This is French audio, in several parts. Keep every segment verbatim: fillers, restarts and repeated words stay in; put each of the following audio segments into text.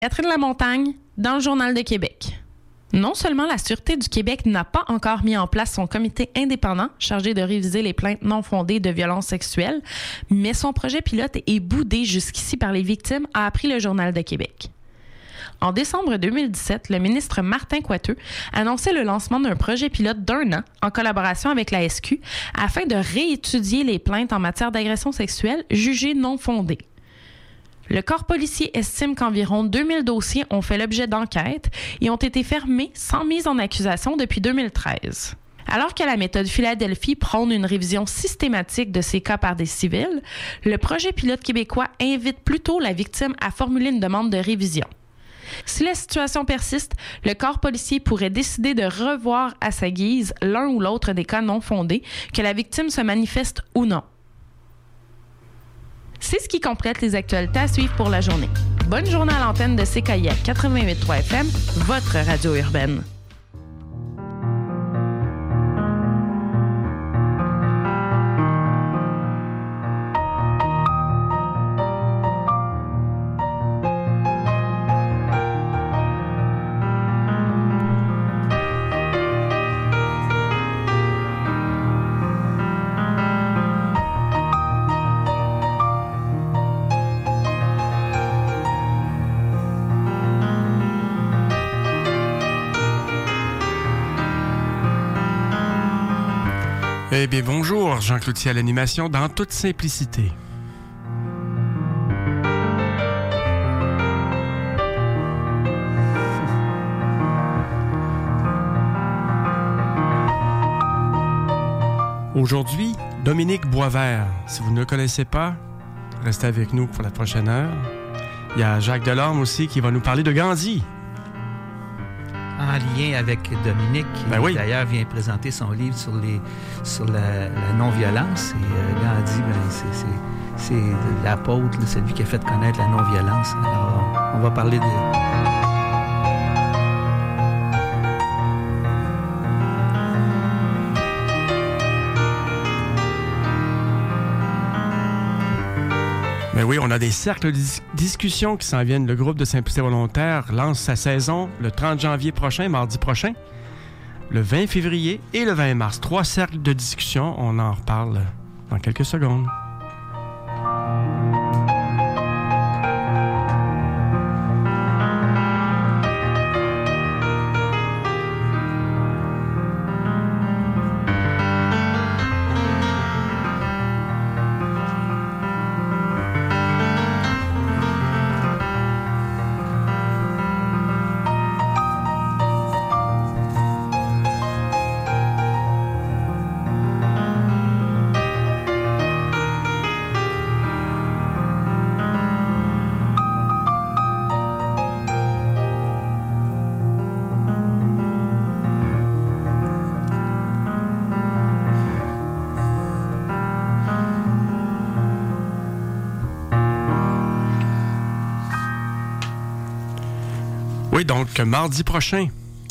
Catherine Lamontagne, dans le Journal de Québec. Non seulement la Sûreté du Québec n'a pas encore mis en place son comité indépendant chargé de réviser les plaintes non fondées de violences sexuelles, mais son projet pilote est boudé jusqu'ici par les victimes, a appris le Journal de Québec. En décembre deux mille dix-sept, le ministre Martin Coiteux annonçait le lancement d'un projet pilote d'un an en collaboration avec la S Q afin de réétudier les plaintes en matière d'agression sexuelle jugées non fondées. Le corps policier estime qu'environ deux mille dossiers ont fait l'objet d'enquêtes et ont été fermés sans mise en accusation depuis deux mille treize. Alors que la méthode Philadelphie prône une révision systématique de ces cas par des civils, le projet pilote québécois invite plutôt la victime à formuler une demande de révision. Si la situation persiste, le corps policier pourrait décider de revoir à sa guise l'un ou l'autre des cas non fondés, que la victime se manifeste ou non. C'est ce qui complète les actualités à suivre pour la journée. Bonne journée à l'antenne de C K I A quatre-vingt-huit virgule trois F M, votre radio urbaine. Eh bien, bonjour, Jean Cloutier à l'animation dans toute simplicité. Aujourd'hui, Dominique Boisvert. Si vous ne le connaissez pas, restez avec nous pour la prochaine heure. Il y a Jacques Delorme aussi qui va nous parler de Gandhi. En lien avec Dominique, qui ben oui. d'ailleurs vient présenter son livre sur, les, sur la, la non-violence. Et euh, Gandhi, ben, c'est, c'est, c'est l'apôtre, là, celui qui a fait connaître la non-violence. Alors, on va parler de... Ben oui, on a des cercles de dis- discussion qui s'en viennent. Le groupe de Simplicité volontaire lance sa saison le trente janvier prochain, mardi prochain, le vingt février et le vingt mars. Trois cercles de discussion. On en reparle dans quelques secondes. Donc, mardi prochain,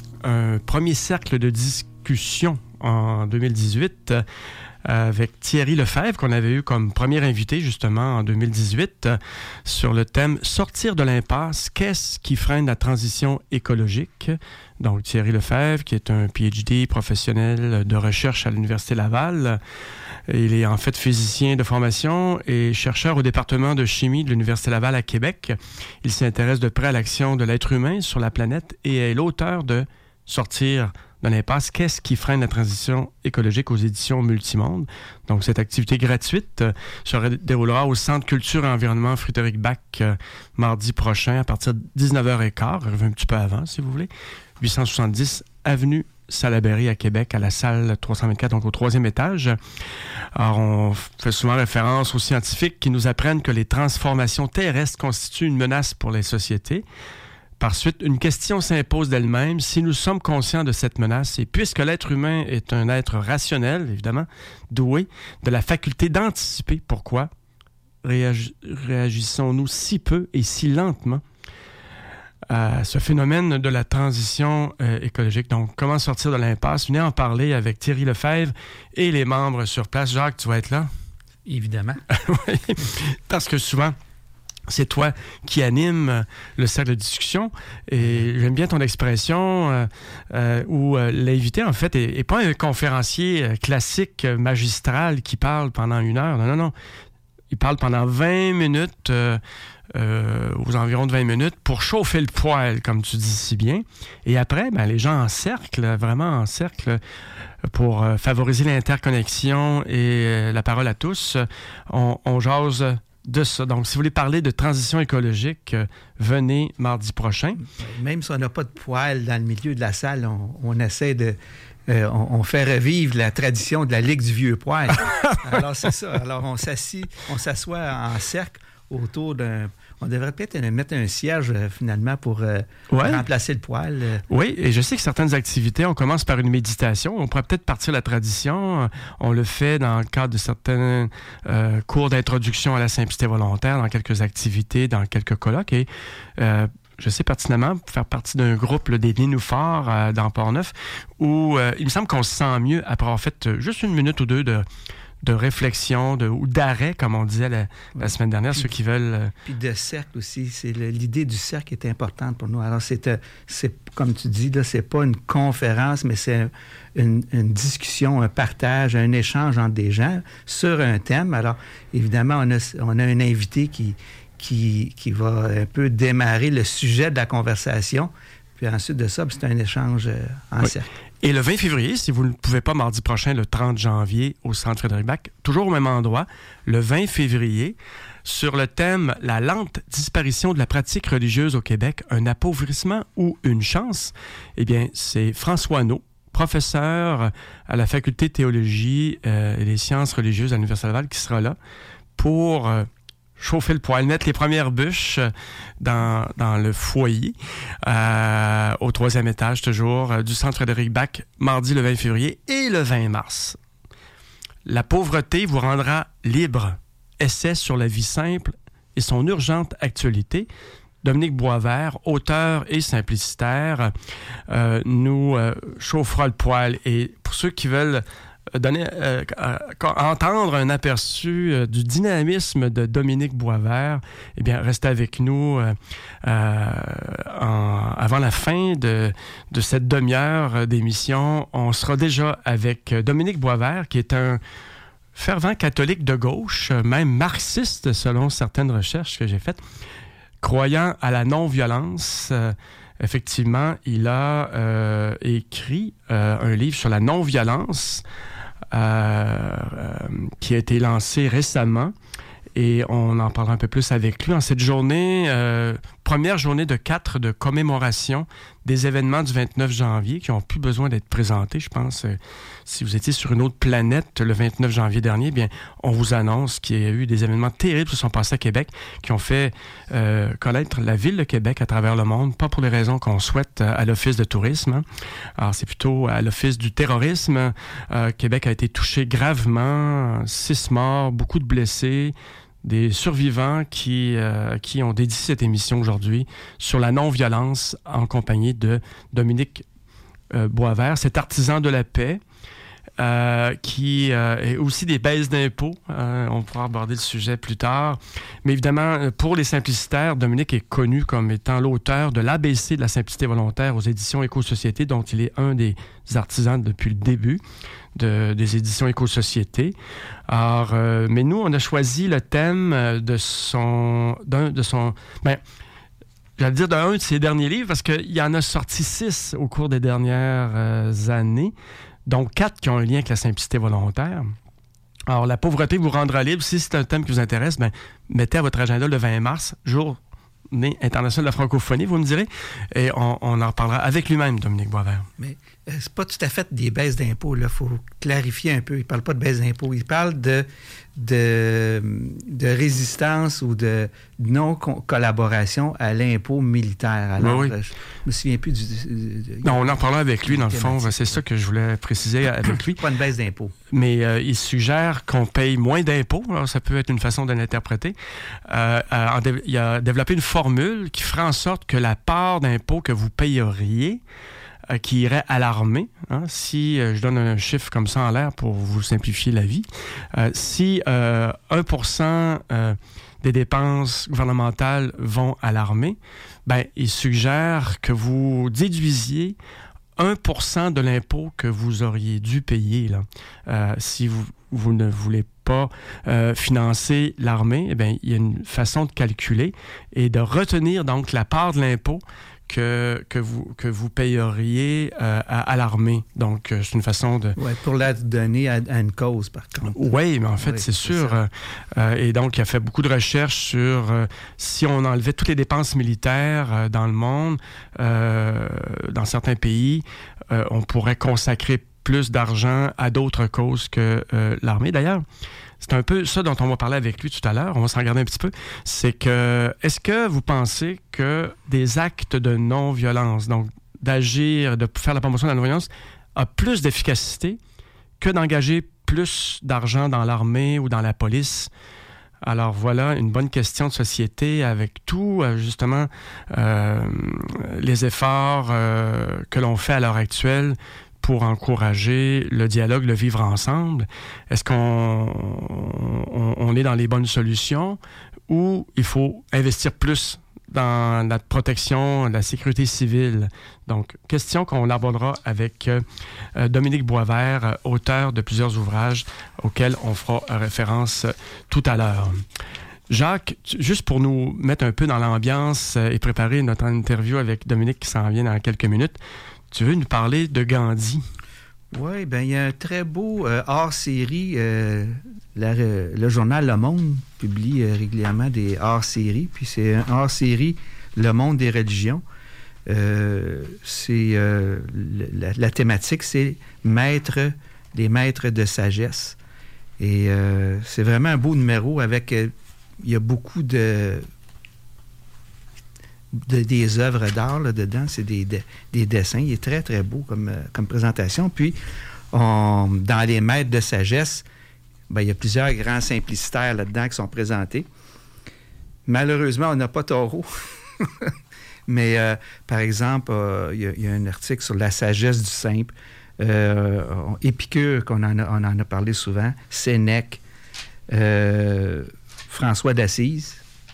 un premier cercle de discussion en deux mille dix-huit euh, avec Thierry Lefebvre, qu'on avait eu comme premier invité justement en deux mille dix-huit, euh, sur le thème « Sortir de l'impasse, qu'est-ce qui freine la transition écologique ?» Donc, Thierry Lefebvre, qui est un P H D professionnel de recherche à l'Université Laval. Il est en fait physicien de formation et chercheur au département de chimie de l'Université Laval à Québec. Il s'intéresse de près à l'action de l'être humain sur la planète et est l'auteur de « Sortir de l'impasse, qu'est-ce qui freine la transition écologique » aux éditions Multimonde. Donc, cette activité gratuite euh, se déroulera au Centre Culture et Environnement Frédéric Bach euh, mardi prochain à partir de dix-neuf heures quinze, un petit peu avant si vous voulez, huit cent soixante-dix avenue Salaberry à Québec, à la salle trois cent vingt-quatre, donc au troisième étage. Alors, on fait souvent référence aux scientifiques qui nous apprennent que les transformations terrestres constituent une menace pour les sociétés. Par suite, une question s'impose d'elle-même. Si nous sommes conscients de cette menace, et puisque l'être humain est un être rationnel, évidemment, doué de la faculté d'anticiper, pourquoi réagi- réagissons-nous si peu et si lentement à ce phénomène de la transition euh, écologique? Donc, comment sortir de l'impasse? Venez en parler avec Thierry Lefebvre et les membres sur place. Jacques, tu vas être là? Évidemment. Oui, parce que souvent, c'est toi qui anime le cercle de discussion. Et j'aime bien ton expression euh, euh, où euh, l'invité, en fait, n'est pas un conférencier euh, classique, euh, magistral, qui parle pendant une heure. Non, non, non. Il parle pendant vingt minutes, euh, euh, aux environs de vingt minutes, pour chauffer le poêle, comme tu dis si bien. Et après, ben, les gens en cercle, vraiment en cercle, pour euh, favoriser l'interconnexion et euh, la parole à tous, on, on jase de ça. Donc, si vous voulez parler de transition écologique, euh, venez mardi prochain. Même si on n'a pas de poêle dans le milieu de la salle, on, on essaie de... Euh, on, on fait revivre la tradition de la Ligue du vieux poêle. Alors, c'est ça. Alors, on s'assit, on s'assoit en cercle autour d'un... On devrait peut-être mettre un cierge, euh, finalement, pour euh, ouais. remplacer le poêle. Euh. Oui, et je sais que certaines activités, on commence par une méditation. On pourrait peut-être partir la tradition. On le fait dans le cadre de certains euh, cours d'introduction à la simplicité volontaire, dans quelques activités, dans quelques colloques. Et euh, je sais pertinemment faire partie d'un groupe, là, des Nénuphars euh, dans Port-Neuf, où euh, il me semble qu'on se sent mieux après avoir fait euh, juste une minute ou deux de... de réflexion de, ou d'arrêt, comme on disait la, la semaine dernière, puis, ceux qui veulent... Euh... Puis de cercle aussi. C'est le, l'idée du cercle est importante pour nous. Alors, c'est, c'est comme tu dis, là, c'est pas une conférence, mais c'est une, une discussion, un partage, un échange entre des gens sur un thème. Alors, évidemment, on a, on a un invité qui, qui, qui va un peu démarrer le sujet de la conversation. Puis ensuite de ça, c'est un échange en oui. cercle. Et le vingt février, si vous ne pouvez pas mardi prochain, le trente janvier, au Centre Frédéric-Bach, toujours au même endroit, le vingt février, sur le thème « La lente disparition de la pratique religieuse au Québec, un appauvrissement ou une chance », eh bien, c'est François Nault, professeur à la Faculté de théologie euh, et des sciences religieuses à l'Université Laval, qui sera là pour... Euh, chauffer le poêle, mettre les premières bûches dans, dans le foyer, euh, au troisième étage toujours, euh, du Centre Frédéric-Bach, mardi le vingt février et le vingt mars. La pauvreté vous rendra libre. Essai sur la vie simple et son urgente actualité. Dominique Boisvert, auteur et simplicitaire, euh, nous euh, chauffera le poêle. Et pour ceux qui veulent donner, euh, euh, entendre un aperçu euh, du dynamisme de Dominique Boisvert, eh bien, restez avec nous euh, euh, en, avant la fin de, de cette demi-heure d'émission. On sera déjà avec Dominique Boisvert, qui est un fervent catholique de gauche, même marxiste selon certaines recherches que j'ai faites, croyant à la non-violence. Euh, effectivement, il a euh, écrit euh, un livre sur la non-violence euh, euh, qui a été lancé récemment. Et on en parlera un peu plus avec lui en cette journée, euh, première journée de quatre de commémoration des événements du vingt-neuf janvier qui n'ont plus besoin d'être présentés. Je pense, euh, si vous étiez sur une autre planète le vingt-neuf janvier dernier, eh bien, on vous annonce qu'il y a eu des événements terribles qui se sont passés à Québec, qui ont fait euh, connaître la ville de Québec à travers le monde, pas pour les raisons qu'on souhaite à l'Office de tourisme. Hein. Alors, c'est plutôt à l'Office du terrorisme. Euh, Québec a été touché gravement, six morts, beaucoup de blessés, des survivants qui, euh, qui ont dédié cette émission aujourd'hui sur la non-violence en compagnie de Dominique euh, Boisvert, cet artisan de la paix euh, qui euh, est aussi des baisses d'impôts. Euh, on pourra aborder le sujet plus tard. Mais évidemment, pour les simplicitaires, Dominique est connu comme étant l'auteur de l'A B C de la simplicité volontaire aux éditions Éco-Société, dont il est un des artisans depuis le début. De, des éditions Éco-Société. Alors, euh, mais nous, on a choisi le thème de son... D'un, de son ben, j'allais dire d'un de ses derniers livres, parce qu'il y en a sorti six au cours des dernières euh, années, donc quatre qui ont un lien avec la simplicité volontaire. Alors, la pauvreté vous rendra libre. Si c'est un thème qui vous intéresse, ben, mettez à votre agenda le vingt mars, jour international de la francophonie, vous me direz, et on, on en reparlera avec lui-même, Dominique Boisvert. Mais euh, c'est pas tout à fait des baisses d'impôts, là. Il faut clarifier un peu. Il parle pas de baisse d'impôts. Il parle de, de, de résistance ou de non-collaboration à l'impôt militaire. Alors, oui, oui. Euh, je me souviens plus du... du, du non, on en parlera avec lui, dans le fond. C'est ça que je voulais préciser avec lui. Pas une baisse d'impôts. Mais euh, il suggère qu'on paye moins d'impôts. Alors, ça peut être une façon de l'interpréter. Euh, euh, dé- il a développé une formule qui ferait en sorte que la part d'impôts que vous payeriez, euh, qui irait à l'armée, hein, si euh, je donne un chiffre comme ça en l'air pour vous simplifier la vie, euh, si euh, un pour cent euh, des dépenses gouvernementales vont à l'armée, ben, il suggère que vous déduisiez un pour cent de l'impôt que vous auriez dû payer là. Euh, si vous, vous ne voulez pas euh, financer l'armée, eh bien, il y a une façon de calculer et de retenir donc la part de l'impôt que, que, vous, que vous payeriez euh, à, à l'armée. Donc, euh, c'est une façon de... Oui, pour la donner à, à une cause, par contre. Oui, mais en fait, oui, c'est, c'est sûr. Euh, euh, et donc, il a fait beaucoup de recherches sur euh, si on enlevait toutes les dépenses militaires euh, dans le monde, euh, dans certains pays, euh, on pourrait consacrer plus d'argent à d'autres causes que euh, l'armée. D'ailleurs, c'est un peu ça dont on va parler avec lui tout à l'heure. On va s'en regarder un petit peu. C'est que, est-ce que vous pensez que des actes de non-violence, donc d'agir, de faire la promotion de la non-violence, a plus d'efficacité que d'engager plus d'argent dans l'armée ou dans la police? Alors voilà une bonne question de société avec tout, justement, euh, les efforts euh, que l'on fait à l'heure actuelle pour encourager le dialogue, le vivre ensemble. Est-ce qu'on on, on est dans les bonnes solutions ou il faut investir plus dans la protection, la sécurité civile? Donc, question qu'on abordera avec euh, Dominique Boisvert, auteur de plusieurs ouvrages auxquels on fera référence euh, tout à l'heure. Jacques, juste pour nous mettre un peu dans l'ambiance euh, et préparer notre interview avec Dominique qui s'en vient dans quelques minutes, tu veux nous parler de Gandhi? Oui, bien, il y a un très beau euh, hors-série. Euh, la, le journal Le Monde publie euh, régulièrement des hors-séries. Puis c'est un hors-série Le Monde des religions. Euh, c'est, euh, la, la thématique, c'est maître, les maîtres de sagesse. Et euh, c'est vraiment un beau numéro avec... Euh, il y a beaucoup de... De, des œuvres d'art là-dedans, c'est des, de, des dessins. Il est très, très beau comme, euh, comme présentation. Puis, on, dans les maîtres de sagesse, ben, il y a plusieurs grands simplicitaires là-dedans qui sont présentés. Malheureusement, on n'a pas Thoreau. Mais, euh, par exemple, euh, il, y a, il y a un article sur la sagesse du simple. Euh, Épicure, qu'on en a, on en a parlé souvent. Sénèque. Euh, François d'Assise.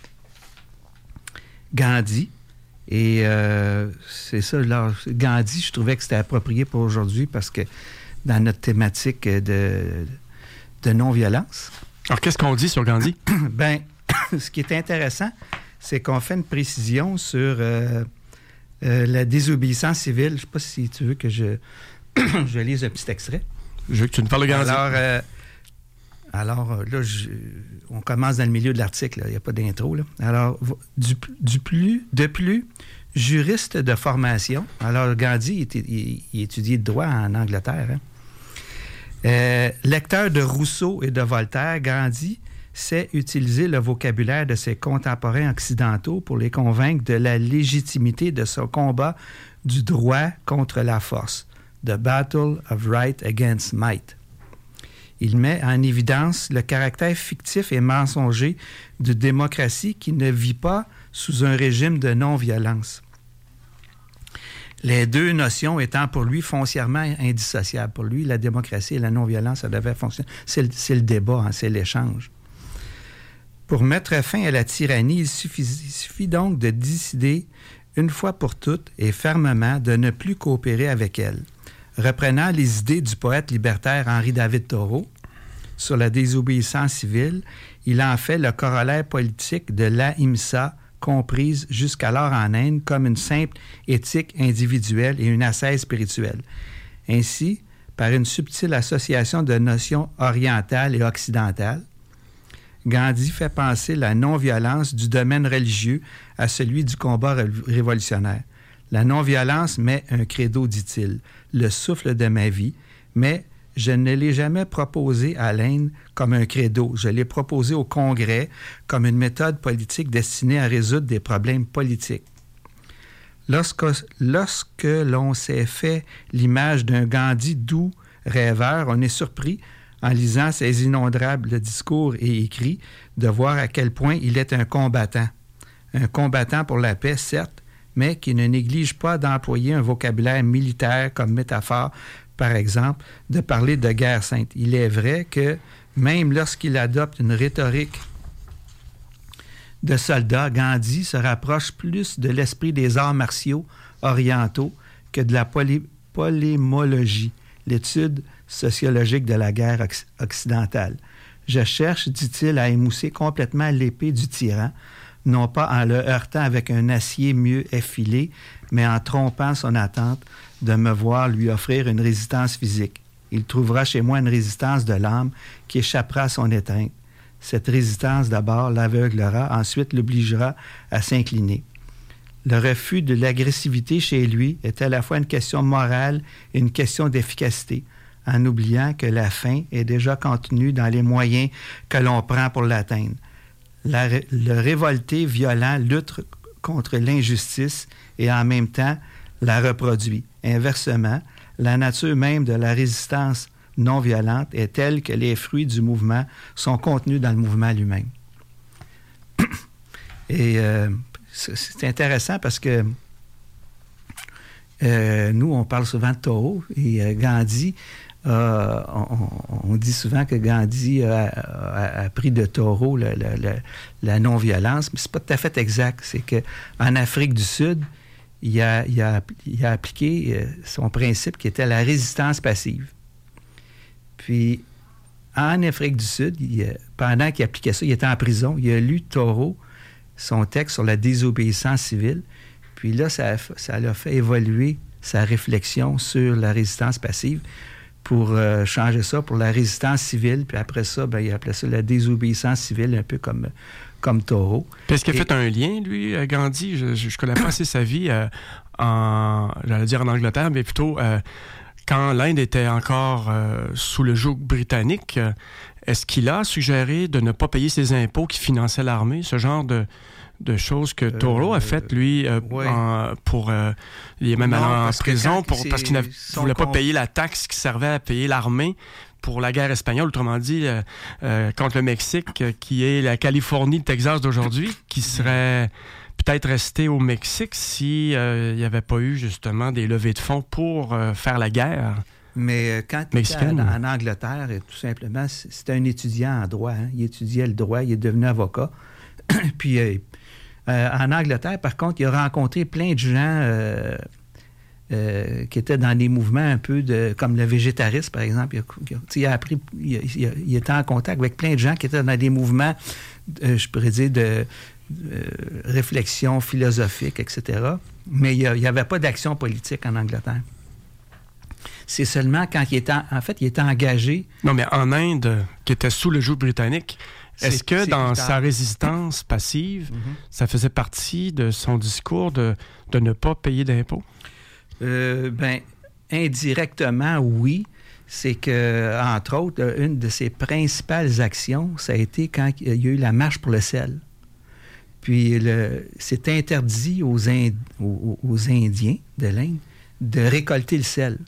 Gandhi. Et euh, c'est ça, là, Gandhi, je trouvais que c'était approprié pour aujourd'hui parce que dans notre thématique de, de non-violence. Alors, qu'est-ce qu'on dit sur Gandhi? Bien, ce qui est intéressant, c'est qu'on fait une précision sur euh, euh, la désobéissance civile. Je ne sais pas si tu veux que je, je lise un petit extrait. Je veux que tu nous parles de Gandhi. Alors, euh, Alors, là, je, on commence dans le milieu de l'article. Il n'y a pas d'intro. Là. Alors, du, du plus, de plus, juriste de formation. Alors, Gandhi, il, il, il étudiait le droit en Angleterre. Hein. Euh, lecteur de Rousseau et de Voltaire, Gandhi sait utiliser le vocabulaire de ses contemporains occidentaux pour les convaincre de la légitimité de son combat du droit contre la force. The Battle of Right Against Might. Il met en évidence le caractère fictif et mensonger de démocratie qui ne vit pas sous un régime de non-violence. Les deux notions étant pour lui foncièrement indissociables. Pour lui, la démocratie et la non-violence, ça devait fonctionner. C'est le, c'est le débat, hein, c'est l'échange. Pour mettre fin à la tyrannie, il suffit, il suffit donc de décider une fois pour toutes et fermement de ne plus coopérer avec elle. Reprenant les idées du poète libertaire Henri-David Thoreau sur la désobéissance civile, il en fait le corollaire politique de l'ahimsa, comprise jusqu'alors en Inde comme une simple éthique individuelle et une ascèse spirituelle. Ainsi, par une subtile association de notions orientales et occidentales, Gandhi fait passer la non-violence du domaine religieux à celui du combat révolutionnaire. La non-violence met un credo, dit-il, le souffle de ma vie, mais je ne l'ai jamais proposé à l'Inde comme un credo. Je l'ai proposé au Congrès comme une méthode politique destinée à résoudre des problèmes politiques. Lorsque, lorsque l'on s'est fait l'image d'un Gandhi doux, rêveur, on est surpris, en lisant ses innombrables discours et écrits, de voir à quel point il est un combattant. Un combattant pour la paix, certes, mais qui ne néglige pas d'employer un vocabulaire militaire comme métaphore, par exemple, de parler de guerre sainte. Il est vrai que, même lorsqu'il adopte une rhétorique de soldats, Gandhi se rapproche plus de l'esprit des arts martiaux orientaux que de la poly- polémologie, l'étude sociologique de la guerre occ- occidentale. Je cherche, dit-il, à émousser complètement l'épée du tyran, non pas en le heurtant avec un acier mieux effilé, mais en trompant son attente de me voir lui offrir une résistance physique. Il trouvera chez moi une résistance de l'âme qui échappera à son étreinte. Cette résistance, d'abord, l'aveuglera, ensuite l'obligera à s'incliner. Le refus de l'agressivité chez lui est à la fois une question morale et une question d'efficacité, en oubliant que la fin est déjà contenue dans les moyens que l'on prend pour l'atteindre. La, le révolté violent lutte contre l'injustice et en même temps la reproduit. Inversement, la nature même de la résistance non violente est telle que les fruits du mouvement sont contenus dans le mouvement lui-même. Et euh, c'est intéressant parce que euh, nous, on parle souvent de taureau et euh, Gandhi, euh, on, on dit souvent que Gandhi a, a, a pris de taureau la, la, la, la non-violence, mais c'est pas tout à fait exact. C'est qu'en Afrique du Sud, il a, il a, il a appliqué euh, son principe qui était la résistance passive. Puis, en Afrique du Sud, il, pendant qu'il appliquait ça, il était en prison, il a lu Thoreau, son texte sur la désobéissance civile. Puis là, ça, ça l'a fait évoluer sa réflexion sur la résistance passive pour euh, changer ça pour la résistance civile. Puis après ça, ben, il appelait ça la désobéissance civile, un peu comme, comme Thoreau. Puis est-ce qu'il a Et... fait un lien, lui, Gandhi? Je ne connais pas assez sa vie euh, en, j'allais dire en Angleterre, mais plutôt euh, quand l'Inde était encore euh, sous le joug britannique. Euh, est-ce qu'il a suggéré de ne pas payer ses impôts qui finançaient l'armée, ce genre de... de choses que Thoreau a faites, lui, euh, ouais. en, pour... Euh, il est même non, allé en prison pour, parce qu'il ne voulait pas comp... payer la taxe qui servait à payer l'armée pour la guerre espagnole, autrement dit, euh, euh, contre le Mexique, euh, qui est la Californie, le Texas d'aujourd'hui, qui serait peut-être resté au Mexique si euh, il n'y avait pas eu, justement, des levées de fonds pour euh, faire la guerre. Mais quand il était en, en Angleterre, tout simplement, c'était un étudiant en droit. Hein. Il étudiait le droit, il est devenu avocat. Puis... Euh, Euh, en Angleterre, par contre, il a rencontré plein de gens euh, euh, qui étaient dans des mouvements un peu de, comme le végétarisme, par exemple. Il a, il a appris, il, a, il, a, il était en contact avec plein de gens qui étaient dans des mouvements, euh, je pourrais dire, de euh, réflexion philosophique, et cetera. Mais il n'y avait pas d'action politique en Angleterre. C'est seulement quand il était, en, en fait, il était engagé. Non, mais en Inde, qui était sous le joug britannique, est-ce que c'est dans sa résistance passive, mm-hmm. ça faisait partie de son discours de, de ne pas payer d'impôts? Euh, bien, indirectement, oui. C'est que, entre autres, une de ses principales actions, ça a été quand il y a eu la marche pour le sel. Puis, le, c'est interdit aux, Ind, aux, aux Indiens de l'Inde de récolter le sel.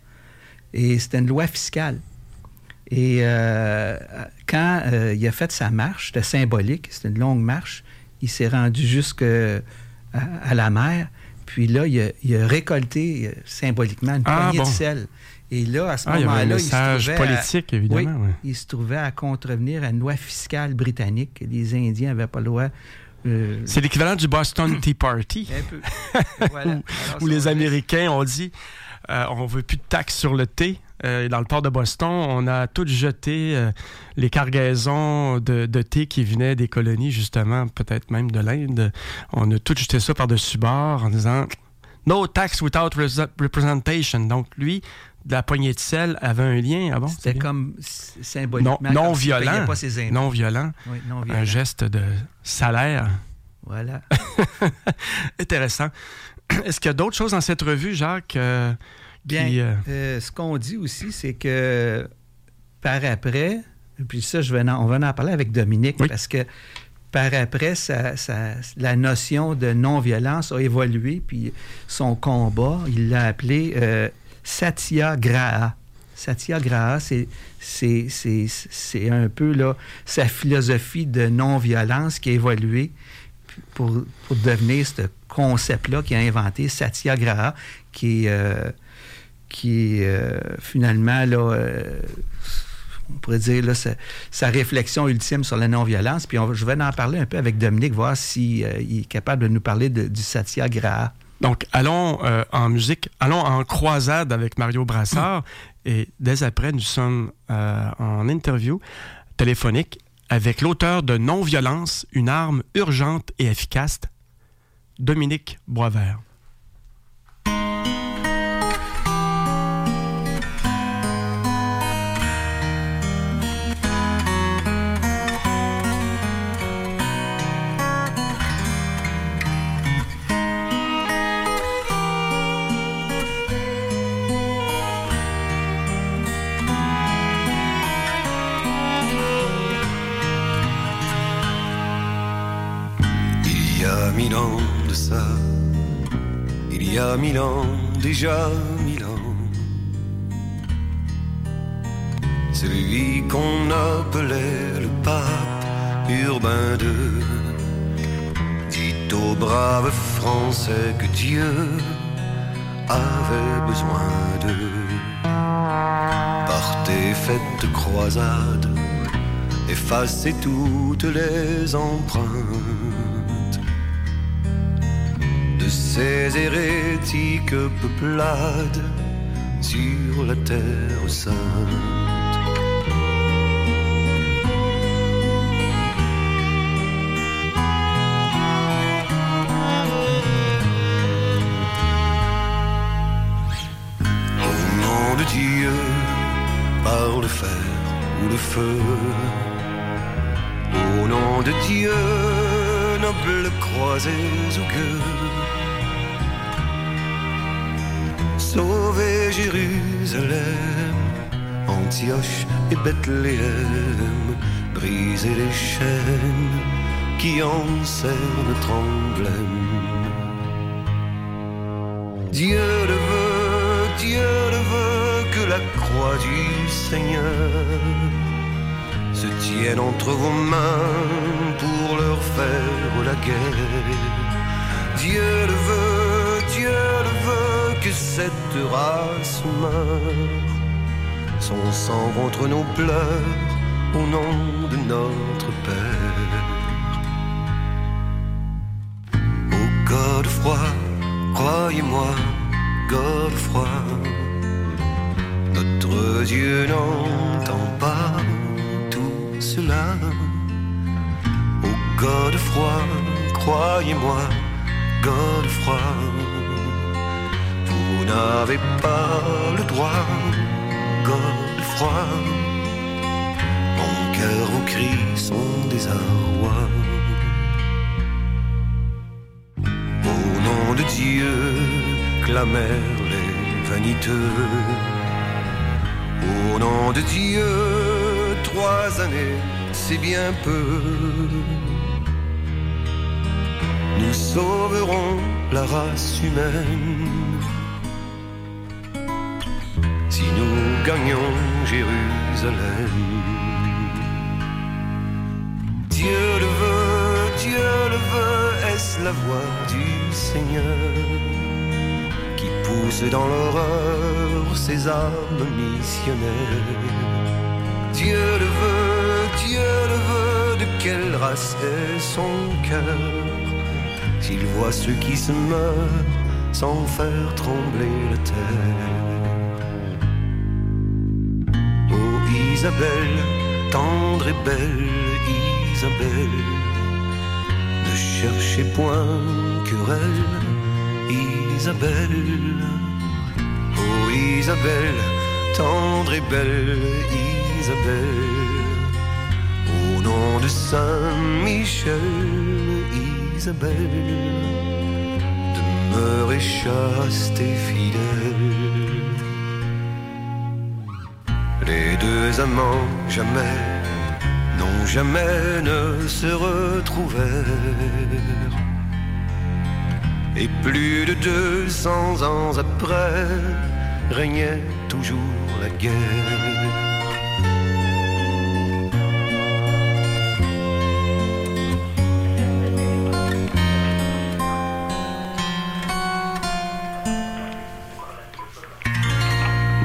Et c'était une loi fiscale. Et euh, quand euh, il a fait sa marche, c'était symbolique, c'était une longue marche, il s'est rendu jusqu'à à la mer, puis là, il a, il a récolté euh, symboliquement une ah, poignée bon. de sel. Et là, à ce ah, moment-là, il, il se trouvait politique, à, évidemment. Oui, ouais. il se trouvait à contrevenir à une loi fiscale britannique. Les Indiens n'avaient pas le droit... Euh... C'est l'équivalent du Boston Tea Party. Un peu. Voilà. où où les Américains ont dit euh, on veut plus de taxes sur le thé. Euh, dans le port de Boston, on a tout jeté euh, les cargaisons de, de thé qui venaient des colonies, justement, peut-être même de l'Inde. On a tout jeté ça par-dessus bord en disant « No tax without representation ». Donc, lui, de la poignée de sel avait un lien. Ah bon, c'était comme symboliquement. Non, non comme violent. Pas ses impôts. Non violent. Oui, non violent. Un geste de salaire. Voilà. Intéressant. Est-ce qu'il y a d'autres choses dans cette revue, Jacques? Euh, Bien, qui, euh... Euh, ce qu'on dit aussi, c'est que par après, puis ça, je vais en, on va en parler avec Dominique, oui. Parce que par après, ça, ça, la notion de non-violence a évolué, puis son combat, il l'a appelé euh, Satyagraha. Satyagraha, c'est, c'est, c'est, c'est un peu là, sa philosophie de non-violence qui a évolué pour, pour devenir ce concept-là qu'il a inventé, Satyagraha, qui est... Euh, qui est euh, finalement, là, euh, on pourrait dire, là, sa, sa réflexion ultime sur la non-violence. Puis on, je vais en parler un peu avec Dominique, voir s'il euh, est capable de nous parler de, du Satyagraha. Donc, allons euh, en musique, allons en croisade avec Mario Brassard. Mmh. Et dès après, nous sommes euh, en interview téléphonique avec l'auteur de Non-violence, une arme urgente et efficace, Dominique Boisvert. Mille ans de ça, il y a mille ans, déjà mille ans, celui qu'on appelait le pape Urbain deux dit aux braves Français que Dieu avait besoin d'eux. Partez, faites croisade, effacez toutes les empreintes ces hérétiques peuplades sur la terre sainte. Au nom de Dieu, par le fer ou le feu, au nom de Dieu, nobles croisés ou gueux, sauvez Jérusalem, Antioche et Bethléem, brisez les chaînes qui enserrent notre emblème. Dieu le veut, Dieu le veut, que la croix du Seigneur se tienne entre vos mains pour leur faire la guerre. Dieu le veut, Dieu le veut, que cette race meure, son sang contre nos pleurs, au nom de notre Père. Ô Godefroy, croyez-moi, Godefroy, notre Dieu n'entend pas tout cela. Ô Godefroy, croyez-moi, Godefroy, vous n'avez pas le droit, Godefroy. Mon cœur, vos cris sont désarroi. Au nom de Dieu, clamèrent les vaniteux. Au nom de Dieu, trois années, c'est bien peu. Nous sauverons la race humaine si nous gagnons Jérusalem. Dieu le veut, Dieu le veut, est-ce la voix du Seigneur qui pousse dans l'horreur ses âmes missionnaires? Dieu le veut, Dieu le veut, de quelle race est son cœur s'il voit ceux qui se meurent sans faire trembler la terre? Oh Isabelle, tendre et belle Isabelle, ne cherchez point querelle, Isabelle. Oh Isabelle, tendre et belle Isabelle, au nom de Saint Michel, Isabelle, demeurez chaste et fidèle. Les deux amants jamais, non jamais ne se retrouvèrent, et plus de deux cents ans après régnait toujours la guerre.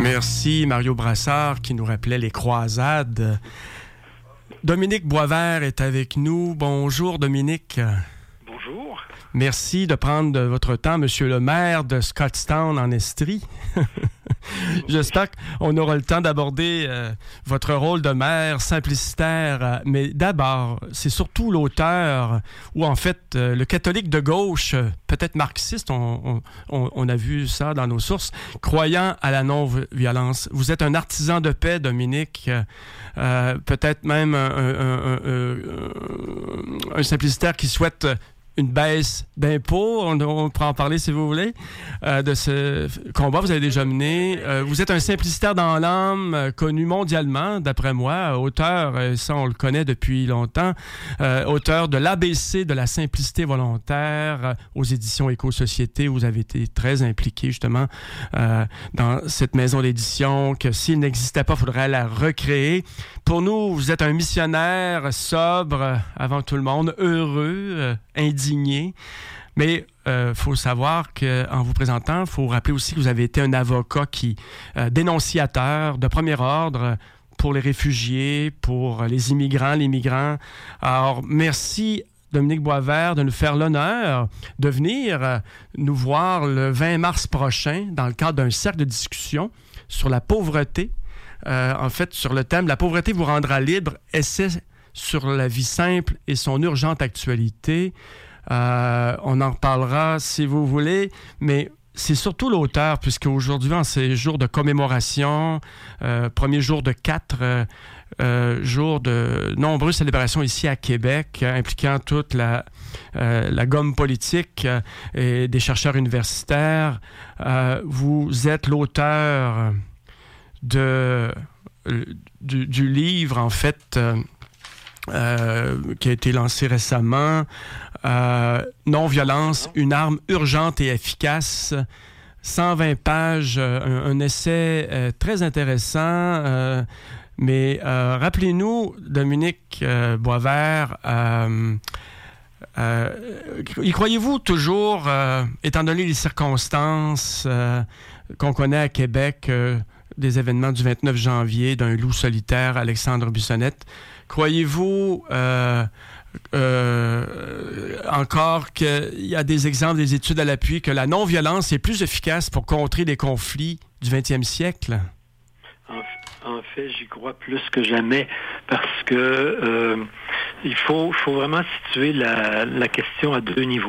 Merci Mario Brassard qui nous rappelait les croisades. Dominique Boisvert est avec nous. Bonjour Dominique. Bonjour. Merci de prendre de votre temps, Monsieur le maire de Scottstown en Estrie. J'espère qu'on aura le temps d'aborder euh, votre rôle de maire simplicitaire. Euh, mais d'abord, c'est surtout l'auteur, ou en fait, euh, le catholique de gauche, euh, peut-être marxiste, on, on, on a vu ça dans nos sources, croyant à la non-violence. Vous êtes un artisan de paix, Dominique, euh, peut-être même un, un, un, un, un simplicitaire qui souhaite une baisse d'impôts, on, on pourra en parler si vous voulez, euh, de ce combat que vous avez déjà mené. Euh, vous êtes un simplicitaire dans l'âme, euh, connu mondialement, d'après moi, auteur, euh, ça on le connaît depuis longtemps, euh, auteur de l'A B C de la simplicité volontaire euh, aux éditions Éco-Société. Vous avez été très impliqué justement euh, dans cette maison d'édition, que s'il n'existait pas, il faudrait la recréer. Pour nous, vous êtes un missionnaire sobre, avant tout le monde, heureux, euh, indigné. Mais il euh, faut savoir qu'en vous présentant, il faut rappeler aussi que vous avez été un avocat qui euh, dénonciateur de premier ordre pour les réfugiés, pour les immigrants, les migrants. Alors, merci Dominique Boisvert de nous faire l'honneur de venir euh, nous voir le vingt mars prochain dans le cadre d'un cercle de discussion sur la pauvreté. Euh, en fait, sur le thème « La pauvreté vous rendra libre », essai sur la vie simple et son urgente actualité. Euh, on en reparlera si vous voulez, mais c'est surtout l'auteur, puisque aujourd'hui, en ces jours de commémoration, euh, premier jour de quatre euh, euh, jours de nombreuses célébrations ici à Québec, euh, impliquant toute la, euh, la gomme politique euh, et des chercheurs universitaires, euh, vous êtes l'auteur de, du, du livre, en fait, euh, euh, qui a été lancé récemment, euh, Non-violence, une arme urgente et efficace. cent vingt pages, un, un essai euh, très intéressant. Euh, mais euh, rappelez-nous, Dominique euh, Boisvert, euh, euh, y croyez-vous toujours, euh, étant donné les circonstances euh, qu'on connaît à Québec, euh, des événements du vingt-neuf janvier, d'un loup solitaire, Alexandre Bissonnette, croyez-vous euh, euh, encore qu'il y a des exemples, des études à l'appui, que la non-violence est plus efficace pour contrer les conflits du vingtième siècle? En, en fait, j'y crois plus que jamais parce que euh, il faut, faut vraiment situer la, la question à deux niveaux.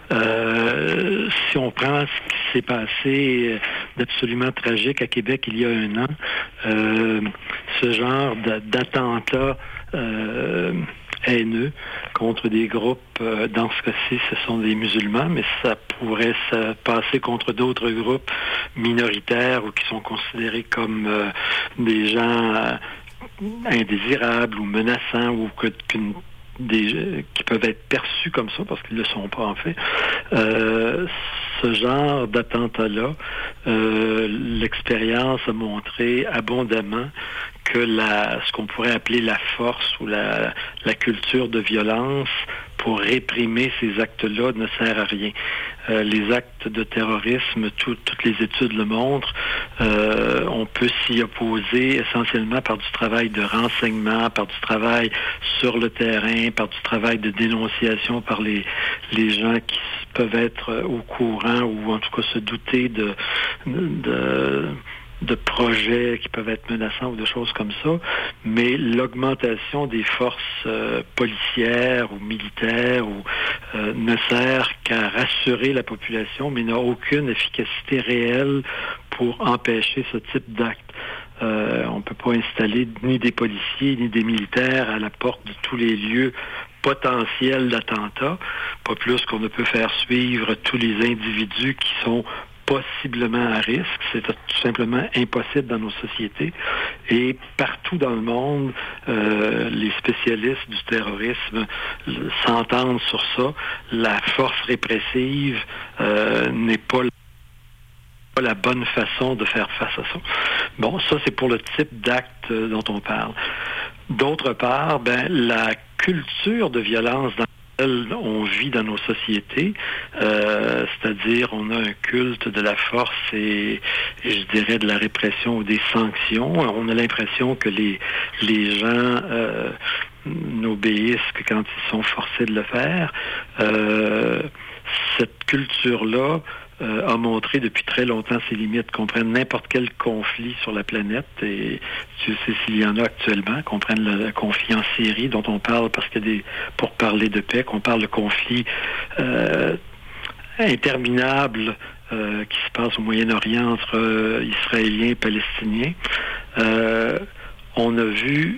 Euh, si on prend ce qui s'est passé d'absolument tragique à Québec il y a un an, euh, ce genre d'attentat euh, haineux contre des groupes, euh, dans ce cas-ci, ce sont des musulmans, mais ça pourrait se passer contre d'autres groupes minoritaires ou qui sont considérés comme euh, des gens euh, indésirables ou menaçants ou que, qu'une Des, qui peuvent être perçus comme ça parce qu'ils ne le sont pas en fait. Euh, ce genre d'attentat-là, euh, l'expérience a montré abondamment que la, ce qu'on pourrait appeler la force ou la, la culture de violence pour réprimer ces actes-là ne sert à rien. Euh, les actes de terrorisme, tout, toutes les études le montrent, euh, on peut s'y opposer essentiellement par du travail de renseignement, par du travail sur le terrain, par du travail de dénonciation par les, les gens qui peuvent être au courant ou en tout cas se douter de... de de projets qui peuvent être menaçants ou de choses comme ça, mais l'augmentation des forces euh, policières ou militaires ou, euh, ne sert qu'à rassurer la population, mais n'a aucune efficacité réelle pour empêcher ce type d'acte. Euh, on ne peut pas installer ni des policiers ni des militaires à la porte de tous les lieux potentiels d'attentats, pas plus qu'on ne peut faire suivre tous les individus qui sont possiblement à risque. C'est tout simplement impossible dans nos sociétés. Et partout dans le monde, euh, les spécialistes du terrorisme s'entendent sur ça. La force répressive euh, n'est pas pas la bonne façon de faire face à ça. Bon, ça, c'est pour le type d'acte dont on parle. D'autre part, ben, la culture de violence dans on vit dans nos sociétés, euh, c'est-à-dire on a un culte de la force et, et je dirais de la répression ou des sanctions. On a l'impression que les les gens euh, n'obéissent que quand ils sont forcés de le faire. Euh, cette culture-là Euh, a montré depuis très longtemps ses limites, qu'on prenne n'importe quel conflit sur la planète, et Dieu sait s'il y en a actuellement, qu'on prenne le, le conflit en Syrie dont on parle parce que des, pour parler de paix, qu'on parle de conflit euh, interminable euh, qui se passe au Moyen-Orient entre euh, Israéliens et Palestiniens. Euh, on a vu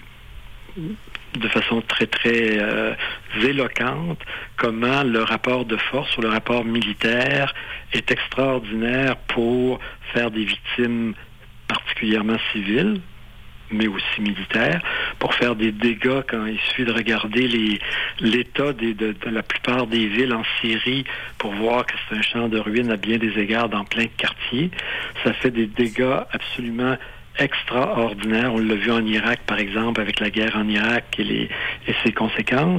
de façon très, très euh, éloquente comment le rapport de force ou le rapport militaire est extraordinaire pour faire des victimes particulièrement civiles, mais aussi militaires, pour faire des dégâts quand il suffit de regarder les, l'état des, de, de la plupart des villes en Syrie pour voir que c'est un champ de ruines à bien des égards dans plein de quartiers. Ça fait des dégâts absolument extraordinaire. On l'a vu en Irak, par exemple, avec la guerre en Irak et, les, et ses conséquences,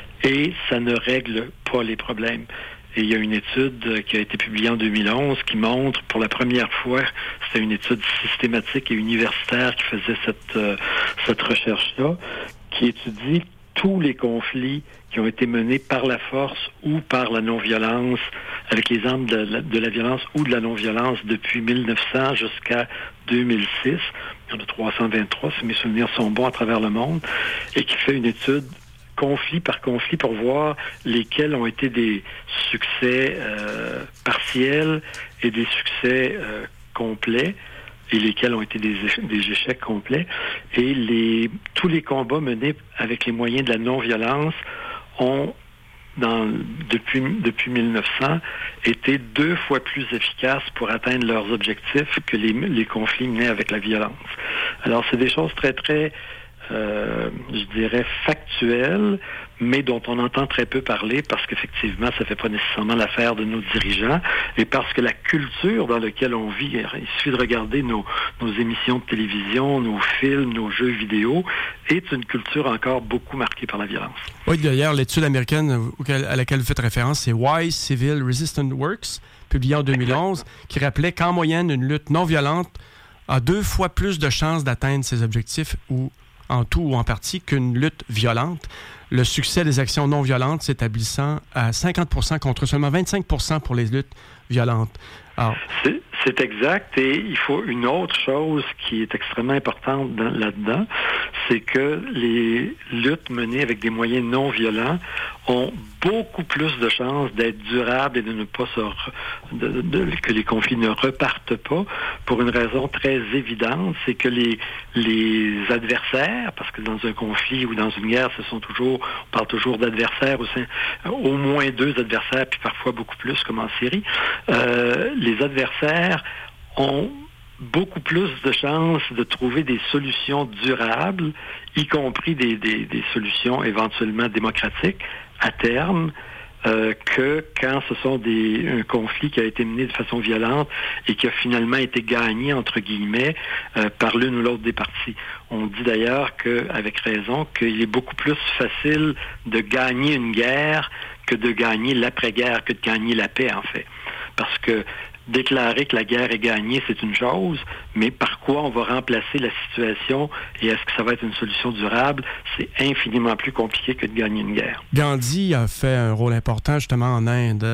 et ça ne règle pas les problèmes. Et il y a une étude qui a été publiée en deux mille onze qui montre, pour la première fois, c'était une étude systématique et universitaire qui faisait cette, euh, cette recherche-là, qui étudie tous les conflits qui ont été menés par la force ou par la non-violence, avec les armes de la, de la violence ou de la non-violence depuis mille neuf cents jusqu'à deux mille six. Il y en a trois cent vingt-trois, si mes souvenirs sont bons, à travers le monde, et qui fait une étude conflit par conflit pour voir lesquels ont été des succès euh, partiels et des succès euh, complets, et lesquels ont été des, échecs, des échecs complets. Et les, tous les combats menés avec les moyens de la non-violence ont, dans, depuis, depuis mille neuf cents, été deux fois plus efficaces pour atteindre leurs objectifs que les, les conflits menés avec la violence. Alors, c'est des choses très, très, euh, je dirais, factuelles, mais dont on entend très peu parler parce qu'effectivement, ça ne fait pas nécessairement l'affaire de nos dirigeants et parce que la culture dans laquelle on vit, il suffit de regarder nos, nos émissions de télévision, nos films, nos jeux vidéo, est une culture encore beaucoup marquée par la violence. Oui, d'ailleurs, l'étude américaine à laquelle vous faites référence, c'est Why Civil Resistance Works, publiée en deux mille onze, qui rappelait qu'en moyenne, une lutte non violente a deux fois plus de chances d'atteindre ses objectifs, ou en tout ou en partie, qu'une lutte violente. Le succès des actions non violentes s'établissant à cinquante pour cent contre seulement vingt-cinq pour cent pour les luttes violentes. Alors, c'est, c'est exact, et il faut une autre chose qui est extrêmement importante dans, là-dedans, c'est que les luttes menées avec des moyens non violents ont beaucoup plus de chances d'être durables et de ne pas se re, de, de, que les conflits ne repartent pas, pour une raison très évidente, c'est que les les adversaires, parce que dans un conflit ou dans une guerre, ce sont toujours, on parle toujours d'adversaires, au, sein, au moins deux adversaires, puis parfois beaucoup plus, comme en Syrie, euh, les adversaires ont beaucoup plus de chances de trouver des solutions durables, y compris des, des, des solutions éventuellement démocratiques à terme, euh, que quand ce sont des un conflit qui a été mené de façon violente et qui a finalement été gagné, entre guillemets, euh, par l'une ou l'autre des parties. On dit d'ailleurs qu'avec raison qu'il est beaucoup plus facile de gagner une guerre que de gagner l'après-guerre, que de gagner la paix, en fait. Parce que déclarer que la guerre est gagnée, c'est une chose, mais par quoi on va remplacer la situation et est-ce que ça va être une solution durable, c'est infiniment plus compliqué que de gagner une guerre. Gandhi a fait un rôle important justement en Inde.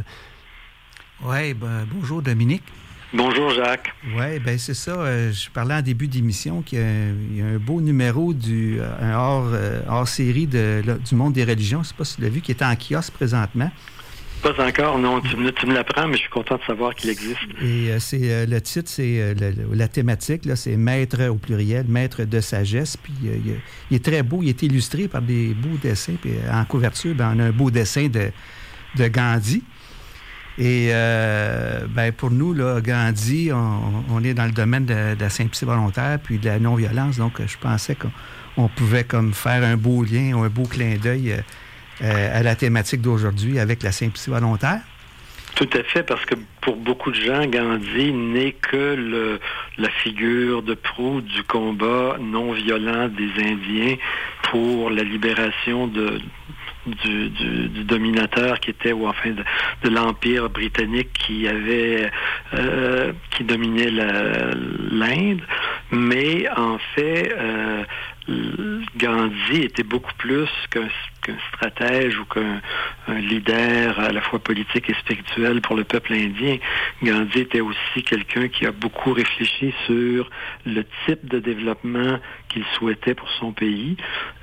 Oui, ben, bonjour Dominique. Bonjour Jacques. Oui, bien c'est ça. Euh, je parlais en début d'émission qu'il y a, il y a un beau numéro du un hors, euh, hors série de, là, du monde des religions, je ne sais pas si tu l'as vu, qui est en kiosque présentement. Pas encore, non. Tu me, tu me l'apprends, mais je suis content de savoir qu'il existe. Et euh, c'est euh, le titre, c'est euh, la, la thématique, là, c'est Maître au pluriel, Maître de sagesse. Puis euh, il, il est très beau, il est illustré par des beaux dessins. Puis euh, en couverture, ben, on a un beau dessin de, de Gandhi. Et euh, ben, pour nous, là, Gandhi, on, on est dans le domaine de, de la simplicité volontaire puis de la non-violence. Donc, je pensais qu'on on pouvait comme faire un beau lien ou un beau clin d'œil euh, Euh, à la thématique d'aujourd'hui avec la simplicité volontaire? Tout à fait, parce que pour beaucoup de gens, Gandhi n'est que le, la figure de proue du combat non violent des Indiens pour la libération de, du, du, du dominateur qui était, ou enfin de, de l'Empire britannique qui avait euh, qui dominait la, l'Inde. Mais en fait, euh, Gandhi était beaucoup plus qu'un, qu'un stratège ou qu'un un leader à la fois politique et spirituel pour le peuple indien. Gandhi était aussi quelqu'un qui a beaucoup réfléchi sur le type de développement qu'il souhaitait pour son pays.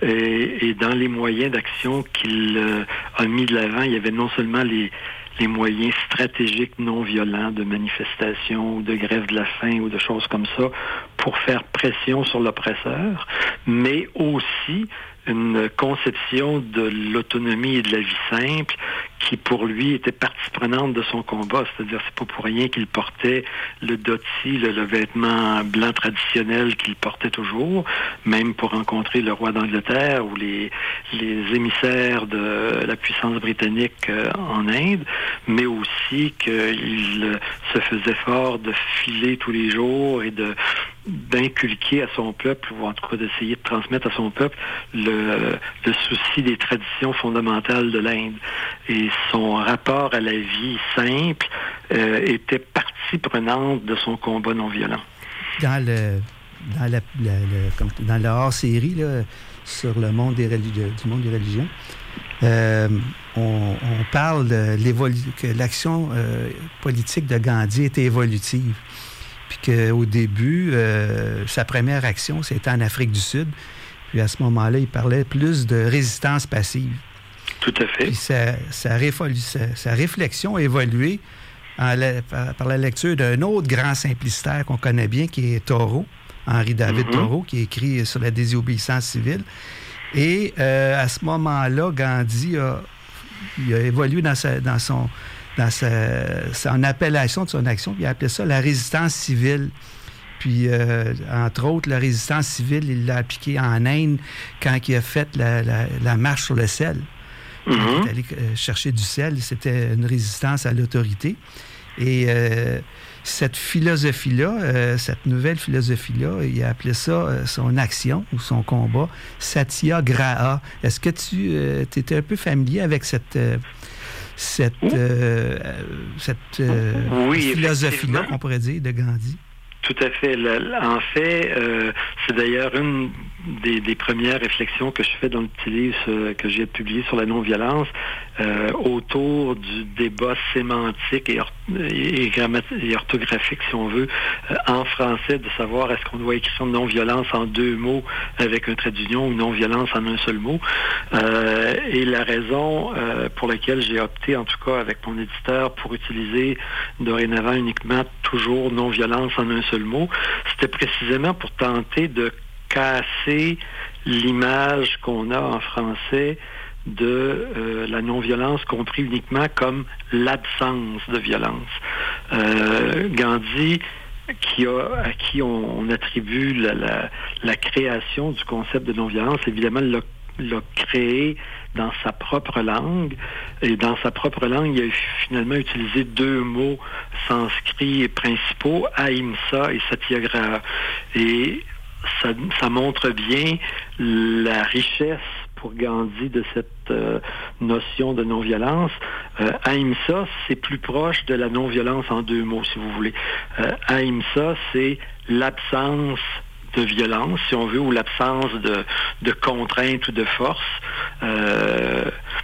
Et, et dans les moyens d'action qu'il euh, a mis de l'avant, il y avait non seulement les les moyens stratégiques non violents de manifestation ou de grève de la faim ou de choses comme ça pour faire pression sur l'oppresseur, mais aussi une conception de l'autonomie et de la vie simple qui, pour lui, était partie prenante de son combat. C'est-à-dire, c'est pas pour rien qu'il portait le dhoti, le, le vêtement blanc traditionnel qu'il portait toujours, même pour rencontrer le roi d'Angleterre ou les, les émissaires de la puissance britannique euh, en Inde, mais aussi qu'il se faisait fort de filer tous les jours et de d'inculquer à son peuple, ou en tout cas d'essayer de transmettre à son peuple le, le souci des traditions fondamentales de l'Inde. Et son rapport à la vie simple euh, était partie prenante de son combat non violent. Dans le dans la, la, le, comme, dans la hors-série là, sur le monde des religions, du monde des religions, euh, on, on parle de l'évolu- que l'action euh, politique de Gandhi était évolutive. Puis qu'au début, euh, sa première action, c'était en Afrique du Sud. Puis à ce moment-là, il parlait plus de résistance passive. Tout à fait. Puis sa, sa, réfol- sa, sa réflexion a évolué en la, par, par la lecture d'un autre grand simplicitaire qu'on connaît bien, qui est Thoreau, Henri David mm-hmm. Thoreau, qui a écrit sur la désobéissance civile. Et euh, à ce moment-là, Gandhi a, il a évolué dans, sa, dans son... dans sa, son appellation de son action, puis il a appelé ça la résistance civile. Puis, euh, entre autres, la résistance civile, il l'a appliquée en Inde quand il a fait la, la, la marche sur le sel. Mm-hmm. Il est allé euh, chercher du sel, c'était une résistance à l'autorité. Et euh, cette philosophie-là, euh, cette nouvelle philosophie-là, il a appelé ça euh, son action ou son combat, Satyagraha. Est-ce que tu euh, étais un peu familier avec cette... Euh, cette, euh, cette euh, oui, philosophie-là, qu'on pourrait dire, de Gandhi? Tout à fait. En fait, euh, c'est d'ailleurs une des, des premières réflexions que je fais dans le petit livre euh, que j'ai publié sur la non-violence euh, autour du débat sémantique et, or- et, grammat- et orthographique, si on veut, euh, en français, de savoir est-ce qu'on doit écrire non-violence en deux mots avec un trait d'union ou non-violence en un seul mot. Euh, et la raison euh, pour laquelle j'ai opté, en tout cas avec mon éditeur, pour utiliser dorénavant uniquement toujours non-violence en un seul mot, c'était précisément pour tenter de casser l'image qu'on a en français de euh, la non-violence compris uniquement comme l'absence de violence. Euh, Gandhi, qui a, à qui on, on attribue la, la, la création du concept de non-violence, évidemment, l'a, l'a créé dans sa propre langue. Et dans sa propre langue, il a finalement utilisé deux mots sanscrits principaux, ahimsa et satyagraha. Et ça, ça montre bien la richesse pour Gandhi de cette euh, notion de non-violence. Euh, ahimsa, c'est plus proche de la non-violence en deux mots, si vous voulez. Euh, ahimsa, c'est l'absence de violence, si on veut, ou l'absence de, de contrainte ou de force. Euh,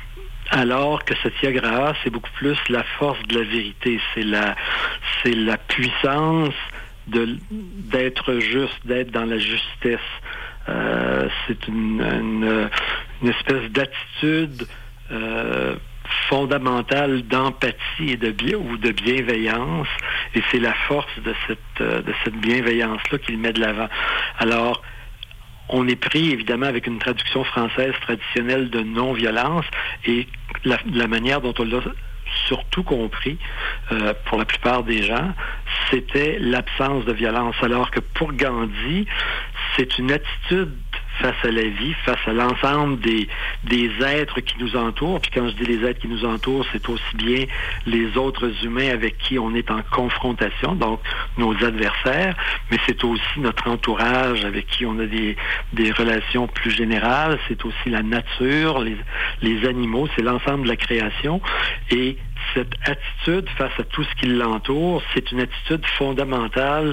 alors que Satyagraha, c'est beaucoup plus la force de la vérité. C'est la, c'est la puissance de, d'être juste, d'être dans la justesse. Euh, c'est une, une, une espèce d'attitude euh, fondamentale d'empathie et de bien, ou de bienveillance, et c'est la force de cette de cette bienveillance-là qu'il met de l'avant. Alors, on est pris évidemment avec une traduction française traditionnelle de non-violence, et la, la manière dont on l'a surtout compris, euh, pour la plupart des gens, c'était l'absence de violence. Alors que pour Gandhi, c'est une attitude face à la vie, face à l'ensemble des, des êtres qui nous entourent. Puis quand je dis les êtres qui nous entourent, c'est aussi bien les autres humains avec qui on est en confrontation, donc nos adversaires, mais c'est aussi notre entourage avec qui on a des, des relations plus générales, c'est aussi la nature, les, les animaux, c'est l'ensemble de la création. Et cette attitude face à tout ce qui l'entoure, c'est une attitude fondamentale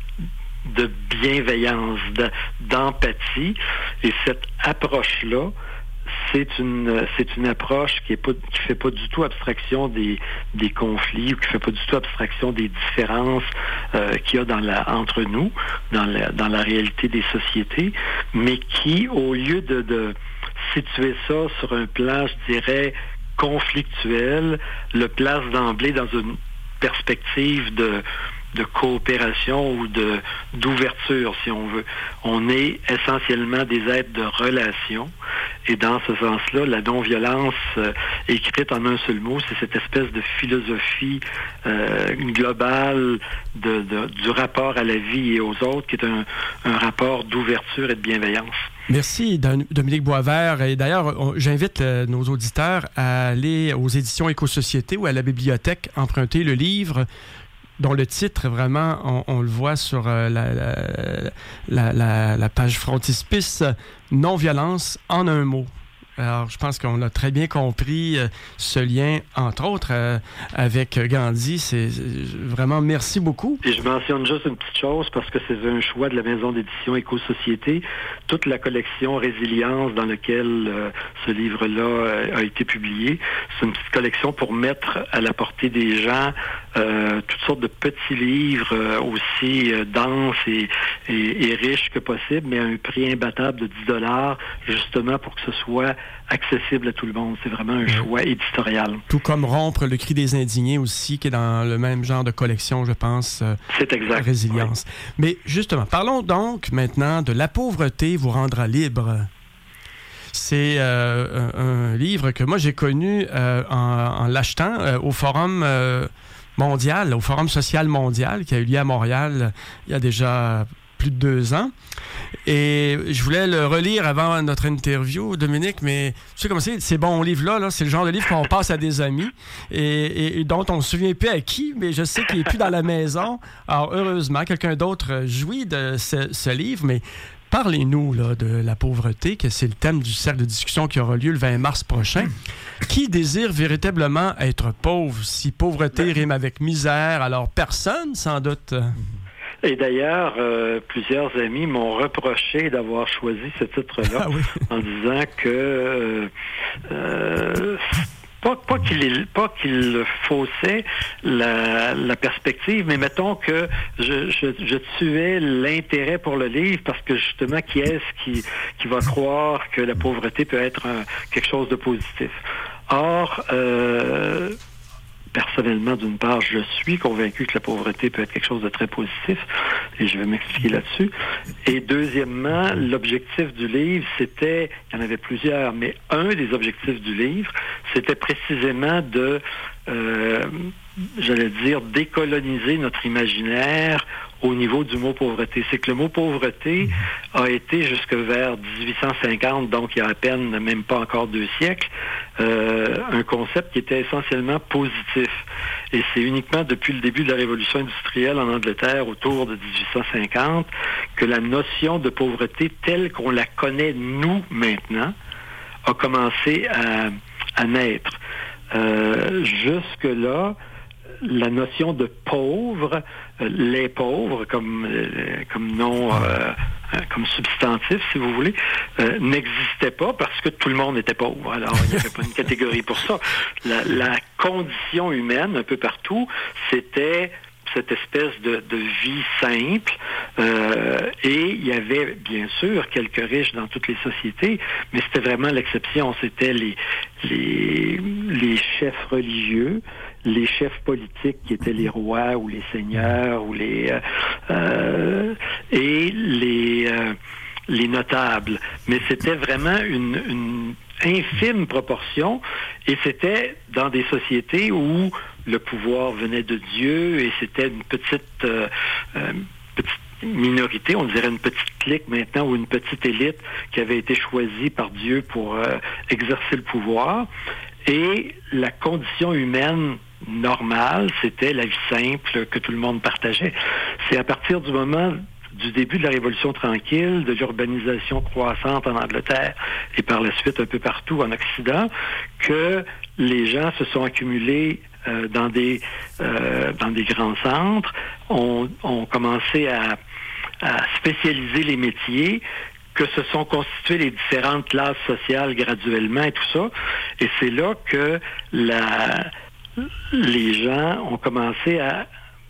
de bienveillance, de, d'empathie. Et cette approche-là, c'est une c'est une approche qui est pas qui fait pas du tout abstraction des des conflits ou qui fait pas du tout abstraction des différences euh, qu'il y a dans la entre nous, dans la dans la réalité des sociétés, mais qui, au lieu de, de situer ça sur un plan, je dirais, conflictuel, le place d'emblée dans une perspective de de coopération ou de d'ouverture, si on veut. On est essentiellement des êtres de relation, et dans ce sens-là, la non-violence euh, écrite en un seul mot, c'est cette espèce de philosophie euh, globale de, de, du rapport à la vie et aux autres, qui est un, un rapport d'ouverture et de bienveillance. Merci, Dominique Boisvert. Et d'ailleurs, on, j'invite euh, nos auditeurs à aller aux éditions Éco-Société ou à la bibliothèque emprunter le livre dont le titre, vraiment, on, on le voit sur euh, la, la, la, la page frontispice, « Non-violence en un mot ». Alors, je pense qu'on a très bien compris euh, ce lien, entre autres, euh, avec Gandhi. C'est, c'est vraiment, merci beaucoup. Et je mentionne juste une petite chose, parce que c'est un choix de la maison d'édition Éco-Société. Toute la collection Résilience dans laquelle euh, ce livre-là euh, a été publié, c'est une petite collection pour mettre à la portée des gens euh, toutes sortes de petits livres, euh, aussi euh, denses et, et, et riches que possible, mais à un prix imbattable de dix dollars, justement pour que ce soit accessible à tout le monde. C'est vraiment un choix éditorial. Tout comme Rompre le cri des indignés aussi, qui est dans le même genre de collection, je pense. Euh, C'est exact. Résilience. Oui. Mais justement, parlons donc maintenant de La pauvreté vous rendra libre. C'est euh, un, un livre que moi j'ai connu euh, en, en l'achetant euh, au Forum euh, mondial, au Forum social mondial qui a eu lieu à Montréal il y a déjà plus de deux ans. Et je voulais le relire avant notre interview, Dominique, mais tu sais comment c'est, ces bons livres-là, là, c'est le genre de livre qu'on passe à des amis et, et, et dont on ne se souvient plus à qui, mais je sais qu'il n'est plus dans la maison. Alors, heureusement, quelqu'un d'autre jouit de ce, ce livre, mais parlez-nous là, de la pauvreté, que c'est le thème du cercle de discussion qui aura lieu le vingt mars prochain. Qui désire véritablement être pauvre? Si pauvreté rime avec misère, alors personne, sans doute. Et d'ailleurs, euh, plusieurs amis m'ont reproché d'avoir choisi ce titre-là, ah oui. en disant que euh, euh, pas, pas qu'il pas qu'il faussait la, la perspective, mais mettons que je, je, je tuais l'intérêt pour le livre parce que justement, qui est-ce qui, qui va croire que la pauvreté peut être un, quelque chose de positif? Or, euh, personnellement, d'une part, je suis convaincu que la pauvreté peut être quelque chose de très positif, et je vais m'expliquer là-dessus. Et deuxièmement, l'objectif du livre, c'était, il y en avait plusieurs, mais un des objectifs du livre, c'était précisément de, euh, j'allais dire, décoloniser notre imaginaire au niveau du mot pauvreté. C'est que le mot pauvreté a été jusque vers dix-huit cent cinquante, donc il y a à peine, même pas encore deux siècles, euh, un concept qui était essentiellement positif. Et c'est uniquement depuis le début de la révolution industrielle en Angleterre, autour de dix-huit cent cinquante, que la notion de pauvreté telle qu'on la connaît, nous, maintenant, a commencé à, à naître. Euh, jusque-là, la notion de pauvre, euh, les pauvres comme euh, comme nom, euh, comme substantif, si vous voulez, euh, n'existait pas parce que tout le monde était pauvre. Alors, il n'y avait pas une catégorie pour ça. La, la condition humaine, un peu partout, c'était cette espèce de, de vie simple. Euh, et il y avait, bien sûr, quelques riches dans toutes les sociétés, mais c'était vraiment l'exception. C'était les, les, les chefs religieux, les chefs politiques qui étaient les rois ou les seigneurs ou les euh, euh, et les euh, les notables. Mais c'était vraiment une, une infime proportion, et c'était dans des sociétés où le pouvoir venait de Dieu, et c'était une petite euh, euh, petite minorité, on dirait une petite clique maintenant, ou une petite élite qui avait été choisie par Dieu pour euh, exercer le pouvoir. Et la condition humaine normale, c'était la vie simple que tout le monde partageait. C'est à partir du moment du début de la Révolution tranquille, de l'urbanisation croissante en Angleterre et par la suite un peu partout en Occident, que les gens se sont accumulés euh, dans des euh, dans des grands centres, ont, ont commencé à, à spécialiser les métiers, que se sont constituées les différentes classes sociales graduellement et tout ça. Et c'est là que la, les gens ont commencé à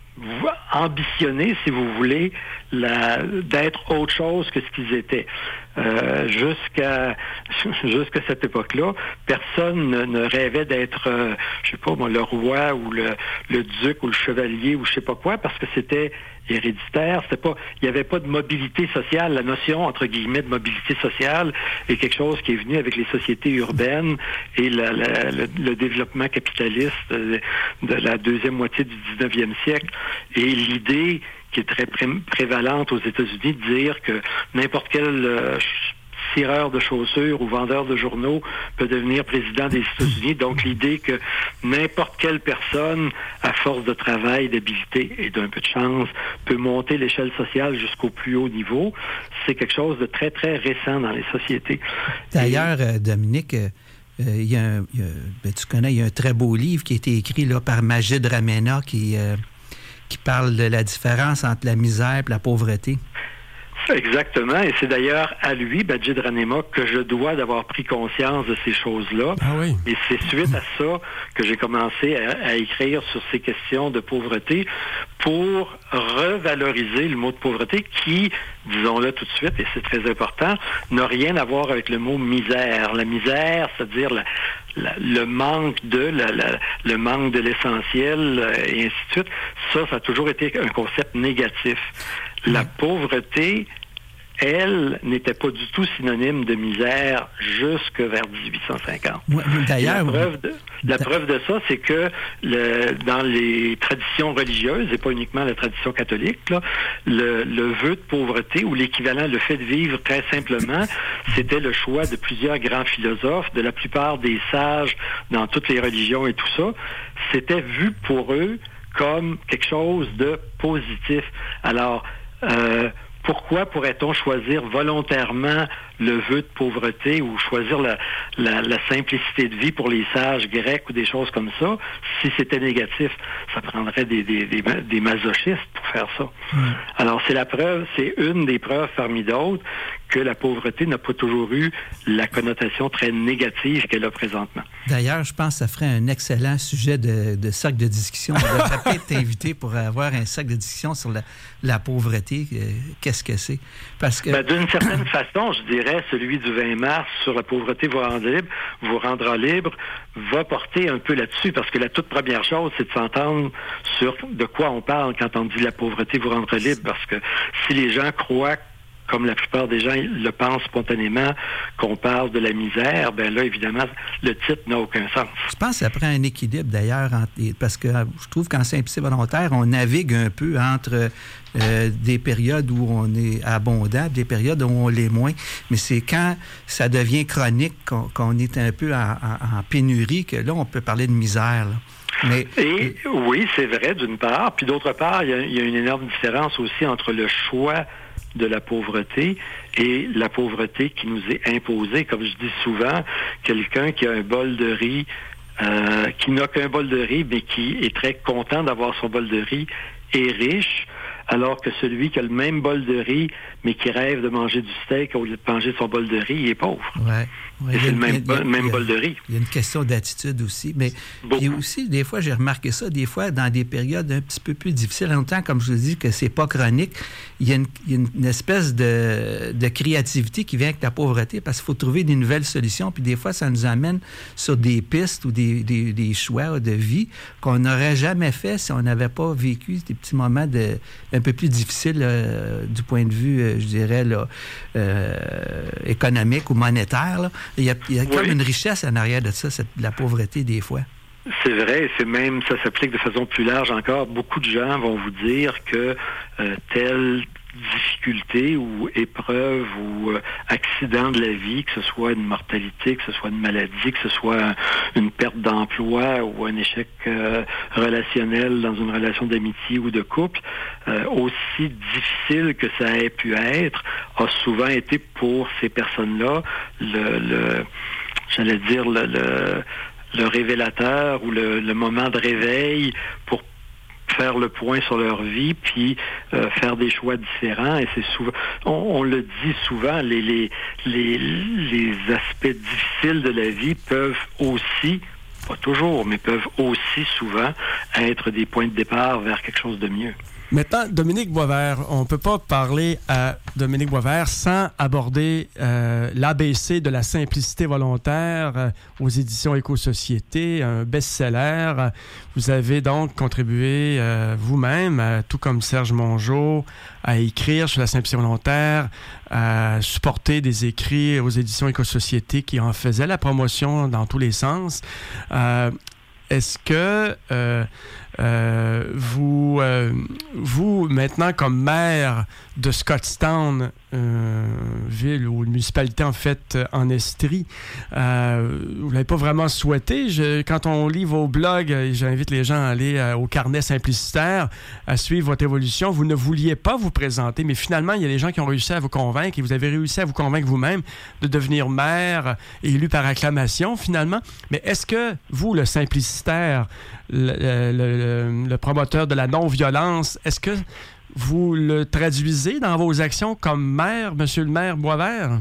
ambitionner, si vous voulez, la, d'être autre chose que ce qu'ils étaient. Euh, jusqu'à jusqu'à cette époque-là, personne ne, ne rêvait d'être, euh, je sais pas moi, le roi ou le, le duc ou le chevalier ou je sais pas quoi, parce que c'était héréditaire. C'était pas, il n'y avait pas de mobilité sociale. La notion entre guillemets de mobilité sociale est quelque chose qui est venu avec les sociétés urbaines et la, la, le, le développement capitaliste de, de la deuxième moitié du dix-neuvième siècle. Et l'idée qui est très pré- prévalente aux États-Unis de dire que n'importe quel euh, cireur de chaussures ou vendeur de journaux peut devenir président des États-Unis. Donc, l'idée que n'importe quelle personne, à force de travail, d'habileté et d'un peu de chance, peut monter l'échelle sociale jusqu'au plus haut niveau, c'est quelque chose de très, très récent dans les sociétés. D'ailleurs, et... Dominique, euh, il y a un, il y a, ben, tu connais, il y a un très beau livre qui a été écrit là, par Majid Ramena qui... Euh, qui parle de la différence entre la misère et la pauvreté. Exactement, et c'est d'ailleurs à lui, Majid Ramena, que je dois d'avoir pris conscience de ces choses-là. Ah oui. Et c'est suite à ça que j'ai commencé à, à écrire sur ces questions de pauvreté pour revaloriser le mot de pauvreté qui, disons-le tout de suite, et c'est très important, n'a rien à voir avec le mot misère. La misère, c'est-à-dire la, la, le manque de, la, la, le manque de l'essentiel, et ainsi de suite, ça, ça a toujours été un concept négatif. La pauvreté, elle, n'était pas du tout synonyme de misère jusque vers dix-huit cent cinquante. Ouais, d'ailleurs, la preuve de, la preuve de ça, c'est que le, dans les traditions religieuses, et pas uniquement la tradition catholique, là, le, le vœu de pauvreté, ou l'équivalent, le fait de vivre très simplement, c'était le choix de plusieurs grands philosophes, de la plupart des sages dans toutes les religions et tout ça. C'était vu pour eux comme quelque chose de positif. Alors, Euh, pourquoi pourrait-on choisir volontairement le vœu de pauvreté ou choisir la, la, la simplicité de vie pour les sages grecs ou des choses comme ça, si c'était négatif? Ça prendrait des, des, des, des masochistes pour faire ça. Mmh. Alors, c'est la preuve, c'est une des preuves parmi d'autres que la pauvreté n'a pas toujours eu la connotation très négative qu'elle a présentement. D'ailleurs, je pense que ça ferait un excellent sujet de, de cercle de discussion. On devrait peut-être t'inviter pour avoir un cercle de discussion sur la, la pauvreté. Qu'est-ce que c'est? Parce que... Ben, d'une certaine façon, je dirais, celui du vingt mars sur la pauvreté vous rendra libre, vous rendra libre, va porter un peu là-dessus, parce que la toute première chose, c'est de s'entendre sur de quoi on parle quand on dit la pauvreté vous rendra libre, parce que si les gens croient, comme la plupart des gens le pensent spontanément, qu'on parle de la misère, ben là, évidemment, le titre n'a aucun sens. Je pense que ça prend un équilibre, d'ailleurs, entre, parce que je trouve qu'en simplicité volontaire, on navigue un peu entre euh, des périodes où on est abondant, des périodes où on l'est moins. Mais c'est quand ça devient chronique, qu'on, qu'on est un peu en, en, en pénurie, que là, on peut parler de misère, là. Mais... Et oui, c'est vrai, d'une part. Puis d'autre part, il y a, il y a une énorme différence aussi entre le choix de la pauvreté et la pauvreté qui nous est imposée. Comme je dis souvent, quelqu'un qui a un bol de riz, euh, qui n'a qu'un bol de riz, mais qui est très content d'avoir son bol de riz, est riche, alors que celui qui a le même bol de riz, mais qui rêve de manger du steak au lieu de manger son bol de riz, il est pauvre. Ouais. Ouais, et c'est a, le même, a, bol, même a, bol de riz. Il y a une question d'attitude aussi. Mais et aussi, des fois, j'ai remarqué ça, des fois, dans des périodes un petit peu plus difficiles, en même temps, comme je vous dis, que c'est pas chronique, il y a une, il y a une espèce de, de créativité qui vient avec la pauvreté, parce qu'il faut trouver des nouvelles solutions, puis des fois, ça nous amène sur des pistes ou des, des, des choix de vie qu'on n'aurait jamais fait si on n'avait pas vécu des petits moments de, un peu plus difficiles euh, du point de vue, euh, je dirais, là, euh, économique ou monétaire, là. Il y a, il y a oui. comme une richesse en arrière de ça, cette, la pauvreté, des fois. C'est vrai, c'est même, ça s'applique de façon plus large encore. Beaucoup de gens vont vous dire que euh, tel difficulté ou épreuve ou euh, accident de la vie, que ce soit une mortalité, que ce soit une maladie, que ce soit un, une perte d'emploi ou un échec euh, relationnel dans une relation d'amitié ou de couple, euh, aussi difficile que ça ait pu être, a souvent été pour ces personnes-là le, le j'allais dire le, le, le révélateur ou le, le moment de réveil pour faire le point sur leur vie, puis euh, faire des choix différents. Et c'est souvent, on, on le dit souvent, les, les, les, les aspects difficiles de la vie peuvent aussi, pas toujours, mais peuvent aussi souvent être des points de départ vers quelque chose de mieux. Maintenant, Dominique Boisvert, on ne peut pas parler à Dominique Boisvert sans aborder euh, l'A B C de la simplicité volontaire euh, aux éditions Éco-Société, un best-seller. Vous avez donc contribué euh, vous-même, euh, tout comme Serge Mongeau, à écrire sur la simplicité volontaire, à supporter des écrits aux éditions Éco-Société qui en faisaient la promotion dans tous les sens. Euh, est-ce que... Euh, Euh, vous, euh, vous, maintenant, comme maire de Scottstown, euh, ville ou une municipalité, en fait, en Estrie, euh, vous ne l'avez pas vraiment souhaité. Je, quand on lit vos blogs, j'invite les gens à aller euh, au carnet simplicitaire, à suivre votre évolution. Vous ne vouliez pas vous présenter, mais finalement, il y a des gens qui ont réussi à vous convaincre et vous avez réussi à vous convaincre vous-même de devenir maire, élu par acclamation, finalement. Mais est-ce que vous, le simplicitaire, le, le, le, le promoteur de la non-violence, est-ce que vous le traduisez dans vos actions comme maire, monsieur le maire Boisvert?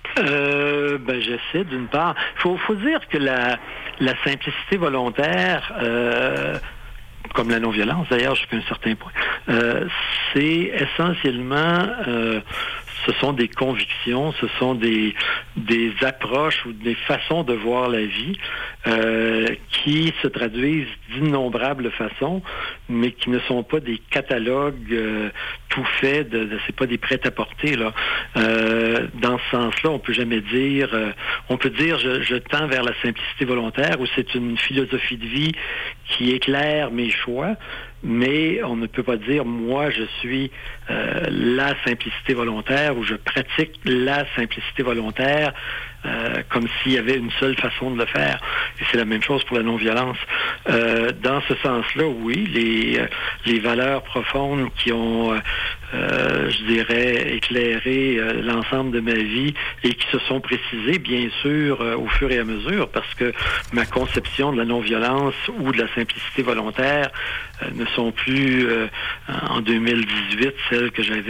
Euh, ben, j'essaie d'une part. Il faut, faut dire que la, la simplicité volontaire, euh, comme la non-violence d'ailleurs jusqu'à un certain point, euh, c'est essentiellement... Euh, ce sont des convictions, ce sont des, des approches ou des façons de voir la vie euh, qui se traduisent d'innombrables façons, mais qui ne sont pas des catalogues euh, tout faits, de, de, c'est pas des prêt-à-porter, là. Euh, dans ce sens-là, on peut jamais dire, euh, on peut dire je, je tends vers la simplicité volontaire, où c'est une philosophie de vie qui éclaire mes choix, mais on ne peut pas dire, moi, je suis euh, la simplicité volontaire ou je pratique la simplicité volontaire euh, comme s'il y avait une seule façon de le faire. Et c'est la même chose pour la non-violence. Euh, dans ce sens-là, oui, les, les valeurs profondes qui ont, euh, je dirais, éclairé euh, l'ensemble de ma vie et qui se sont précisées, bien sûr, euh, au fur et à mesure, parce que ma conception de la non-violence ou de la simplicité volontaire euh, ne sont plus euh, en deux mille dix-huit celles que j'avais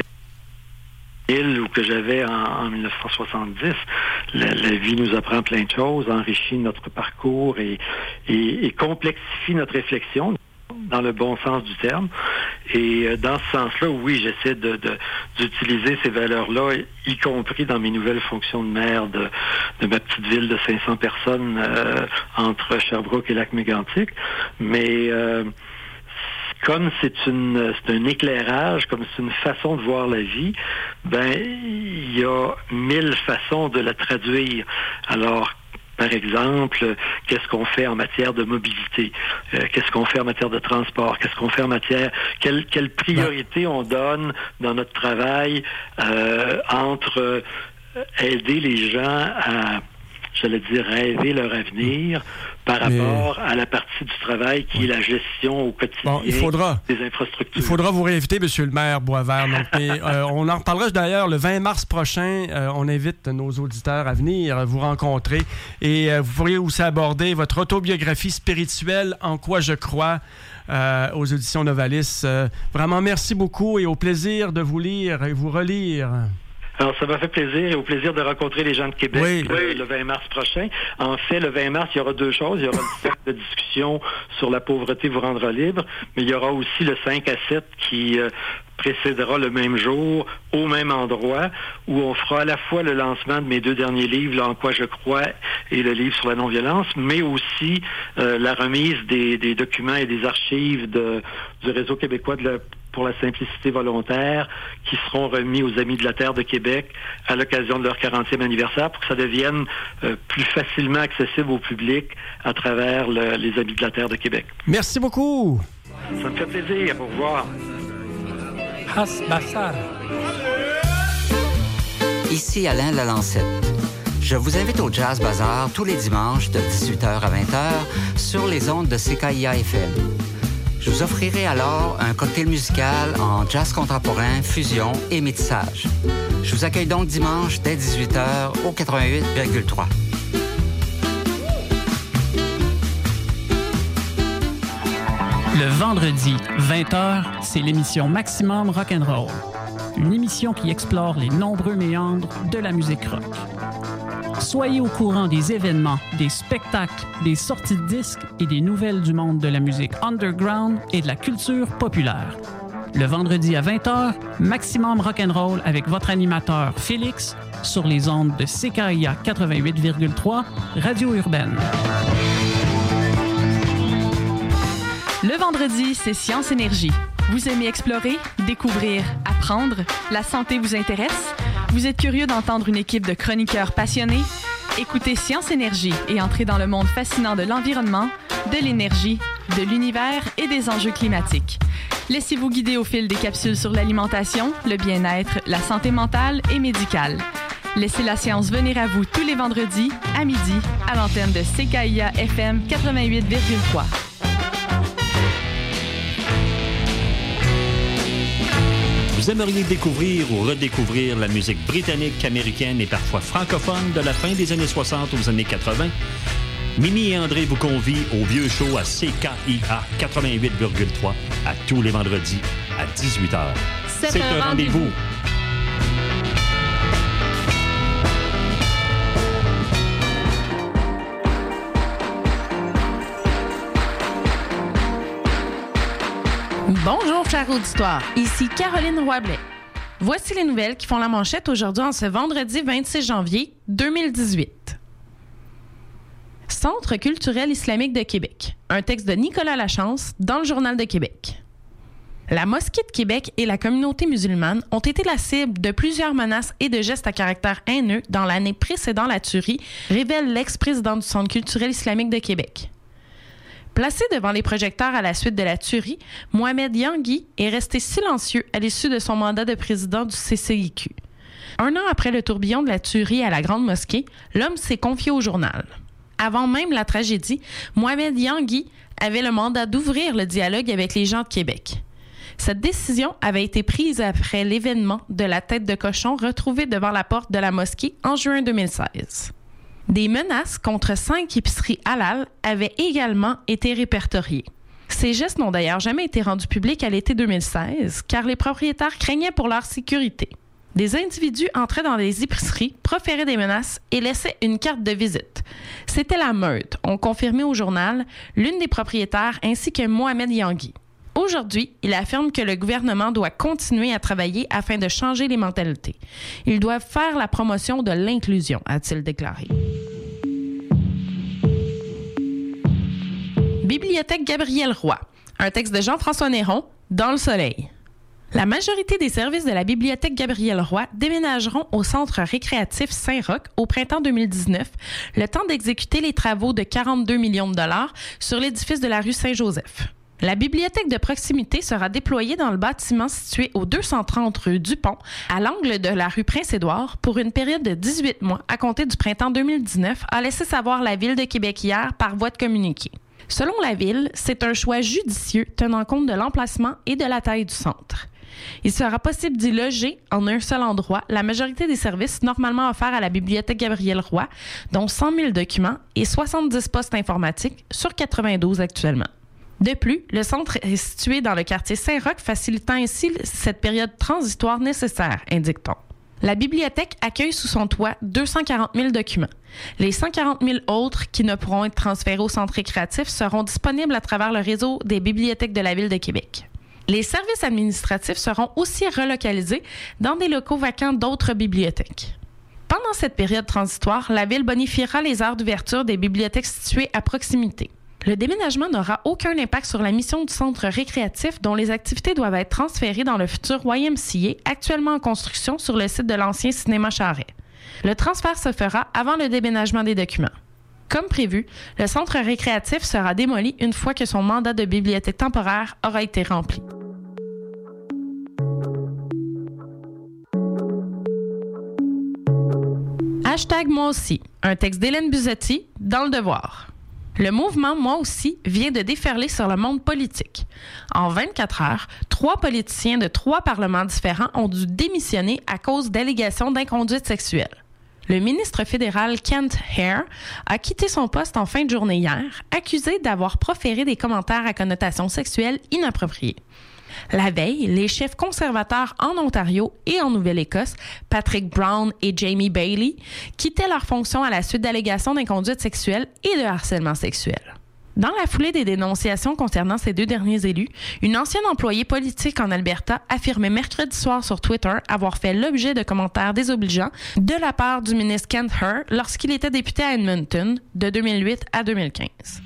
ou que j'avais en, en dix-neuf cent soixante-dix. La, la vie nous apprend plein de choses, enrichit notre parcours et, et, et complexifie notre réflexion dans le bon sens du terme. Et euh, dans ce sens-là, oui, j'essaie de, de, d'utiliser ces valeurs-là, y compris dans mes nouvelles fonctions de maire de, de ma petite ville de cinq cents personnes euh, entre Sherbrooke et Lac-Mégantic. Mais euh, comme c'est une c'est un éclairage, comme c'est une façon de voir la vie, ben il y a mille façons de la traduire. Alors, par exemple, qu'est-ce qu'on fait en matière de mobilité? Euh, qu'est-ce qu'on fait en matière de transport? Qu'est-ce qu'on fait en matière... Quelle, quelle priorité on donne dans notre travail euh, entre euh, aider les gens à, j'allais dire, rêver leur avenir par rapport Mais... à la partie du travail qui oui. est la gestion au quotidien bon, il faudra, des infrastructures. Il faudra vous réinviter, monsieur le maire Boisvert. Donc, mais, euh, on en reparlera d'ailleurs le vingt mars prochain. Euh, on invite nos auditeurs à venir vous rencontrer et euh, vous pourriez aussi aborder votre autobiographie spirituelle, En quoi je crois, euh, aux éditions Novalis. Euh, vraiment, merci beaucoup et au plaisir de vous lire et vous relire. Alors, ça m'a fait plaisir et au plaisir de rencontrer les gens de Québec oui. le, le vingt mars prochain. En fait, le vingt mars, il y aura deux choses. Il y aura une cercle de discussion sur la pauvreté vous rendra libre, mais il y aura aussi le cinq à sept qui euh, précédera le même jour, au même endroit, où on fera à la fois le lancement de mes deux derniers livres, là, En quoi je crois, et le livre sur la non-violence, mais aussi euh, la remise des, des documents et des archives de, du Réseau québécois de la pour la simplicité volontaire, qui seront remis aux Amis de la Terre de Québec à l'occasion de leur quarantième anniversaire pour que ça devienne euh, plus facilement accessible au public à travers le, les Amis de la Terre de Québec. Merci beaucoup. Ça me fait plaisir. Au revoir. Jazz Bazar. Ici Alain Lalancette. Je vous invite au Jazz Bazar tous les dimanches de dix-huit heures à vingt heures sur les ondes de C K I A F M. Je vous offrirai alors un cocktail musical en jazz contemporain, fusion et métissage. Je vous accueille donc dimanche dès dix-huit heures au quatre-vingt-huit virgule trois. Le vendredi, vingt heures, c'est l'émission Maximum Rock'n'Roll. Une émission qui explore les nombreux méandres de la musique rock. Soyez au courant des événements, des spectacles, des sorties de disques et des nouvelles du monde de la musique underground et de la culture populaire. Le vendredi à vingt heures, Maximum Rock'n'Roll avec votre animateur Félix sur les ondes de C K I A quatre-vingt-huit virgule trois, Radio Urbaine. Le vendredi, c'est Science Énergie. Vous aimez explorer, découvrir, apprendre? La santé vous intéresse? Vous êtes curieux d'entendre une équipe de chroniqueurs passionnés? Écoutez Science Énergie et entrez dans le monde fascinant de l'environnement, de l'énergie, de l'univers et des enjeux climatiques. Laissez-vous guider au fil des capsules sur l'alimentation, le bien-être, la santé mentale et médicale. Laissez la science venir à vous tous les vendredis à midi à l'antenne de C K I A F M quatre-vingt-huit virgule trois. Vous aimeriez découvrir ou redécouvrir la musique britannique, américaine et parfois francophone de la fin des années soixante aux années quatre-vingt? Mimi et André vous convient au vieux show à C K I A quatre-vingt-huit virgule trois à tous les vendredis à dix-huit heures. C'est, C'est un rendez-vous. rendez-vous. Bonjour, chers auditoires. Ici Caroline Roy-Blais. Voici les nouvelles qui font la manchette aujourd'hui en ce vendredi vingt-six janvier deux mille dix-huit. Centre culturel islamique de Québec. Un texte de Nicolas Lachance dans le Journal de Québec. La Mosquée de Québec et la communauté musulmane ont été la cible de plusieurs menaces et de gestes à caractère haineux dans l'année précédant la tuerie, révèle l'ex-président du Centre culturel islamique de Québec. Placé devant les projecteurs à la suite de la tuerie, Mohamed Yangui est resté silencieux à l'issue de son mandat de président du C C I Q. Un an après le tourbillon de la tuerie à la Grande Mosquée, l'homme s'est confié au journal. Avant même la tragédie, Mohamed Yangui avait le mandat d'ouvrir le dialogue avec les gens de Québec. Cette décision avait été prise après l'événement de la tête de cochon retrouvée devant la porte de la mosquée en juin deux mille seize. Des menaces contre cinq épiceries halal avaient également été répertoriées. Ces gestes n'ont d'ailleurs jamais été rendus publics à l'été deux mille seize, car les propriétaires craignaient pour leur sécurité. Des individus entraient dans des épiceries, proféraient des menaces et laissaient une carte de visite. C'était la meute, ont confirmé au journal l'une des propriétaires ainsi que Mohamed Yangui. Aujourd'hui, il affirme que le gouvernement doit continuer à travailler afin de changer les mentalités. Ils doivent faire la promotion de l'inclusion, a-t-il déclaré. Bibliothèque Gabriel Roy. Un texte de Jean-François Néron, dans le soleil. La majorité des services de la Bibliothèque Gabriel Roy déménageront au Centre récréatif Saint-Roch au printemps deux mille dix-neuf, le temps d'exécuter les travaux de quarante-deux millions de dollars sur l'édifice de la rue Saint-Joseph. La bibliothèque de proximité sera déployée dans le bâtiment situé au deux cent trente rue Dupont, à l'angle de la rue Prince-Édouard, pour une période de dix-huit mois à compter du printemps deux mille dix-neuf, a laissé savoir la Ville de Québec hier par voie de communiqué. Selon la Ville, c'est un choix judicieux tenant compte de l'emplacement et de la taille du centre. Il sera possible d'y loger en un seul endroit la majorité des services normalement offerts à la Bibliothèque Gabriel Roy, dont cent mille documents et soixante-dix postes informatiques sur quatre-vingt-douze actuellement. De plus, le centre est situé dans le quartier Saint-Roch, facilitant ainsi cette période transitoire nécessaire, indique-t-on. La bibliothèque accueille sous son toit deux cent quarante mille documents. Les cent quarante mille autres qui ne pourront être transférés au centre récréatif seront disponibles à travers le réseau des bibliothèques de la Ville de Québec. Les services administratifs seront aussi relocalisés dans des locaux vacants d'autres bibliothèques. Pendant cette période transitoire, la Ville bonifiera les heures d'ouverture des bibliothèques situées à proximité. Le déménagement n'aura aucun impact sur la mission du centre récréatif dont les activités doivent être transférées dans le futur Y M C A actuellement en construction sur le site de l'ancien cinéma Charret. Le transfert se fera avant le déménagement des documents. Comme prévu, le centre récréatif sera démoli une fois que son mandat de bibliothèque temporaire aura été rempli. Hashtag Moi aussi, un texte d'Hélène Buzetti dans Le Devoir. Le mouvement Moi aussi vient de déferler sur le monde politique. En vingt-quatre heures, trois politiciens de trois parlements différents ont dû démissionner à cause d'allégations d'inconduite sexuelle. Le ministre fédéral Kent Heer a quitté son poste en fin de journée hier, accusé d'avoir proféré des commentaires à connotation sexuelle inappropriés. La veille, les chefs conservateurs en Ontario et en Nouvelle-Écosse, Patrick Brown et Jamie Bailey, quittaient leurs fonctions à la suite d'allégations d'inconduite sexuelle et de harcèlement sexuel. Dans la foulée des dénonciations concernant ces deux derniers élus, une ancienne employée politique en Alberta affirmait mercredi soir sur Twitter avoir fait l'objet de commentaires désobligeants de la part du ministre Kent Heer lorsqu'il était député à Edmonton de deux mille huit à deux mille quinze.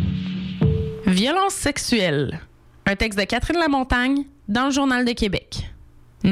Violence sexuelle. Un texte de Catherine Lamontagne dans le Journal de Québec.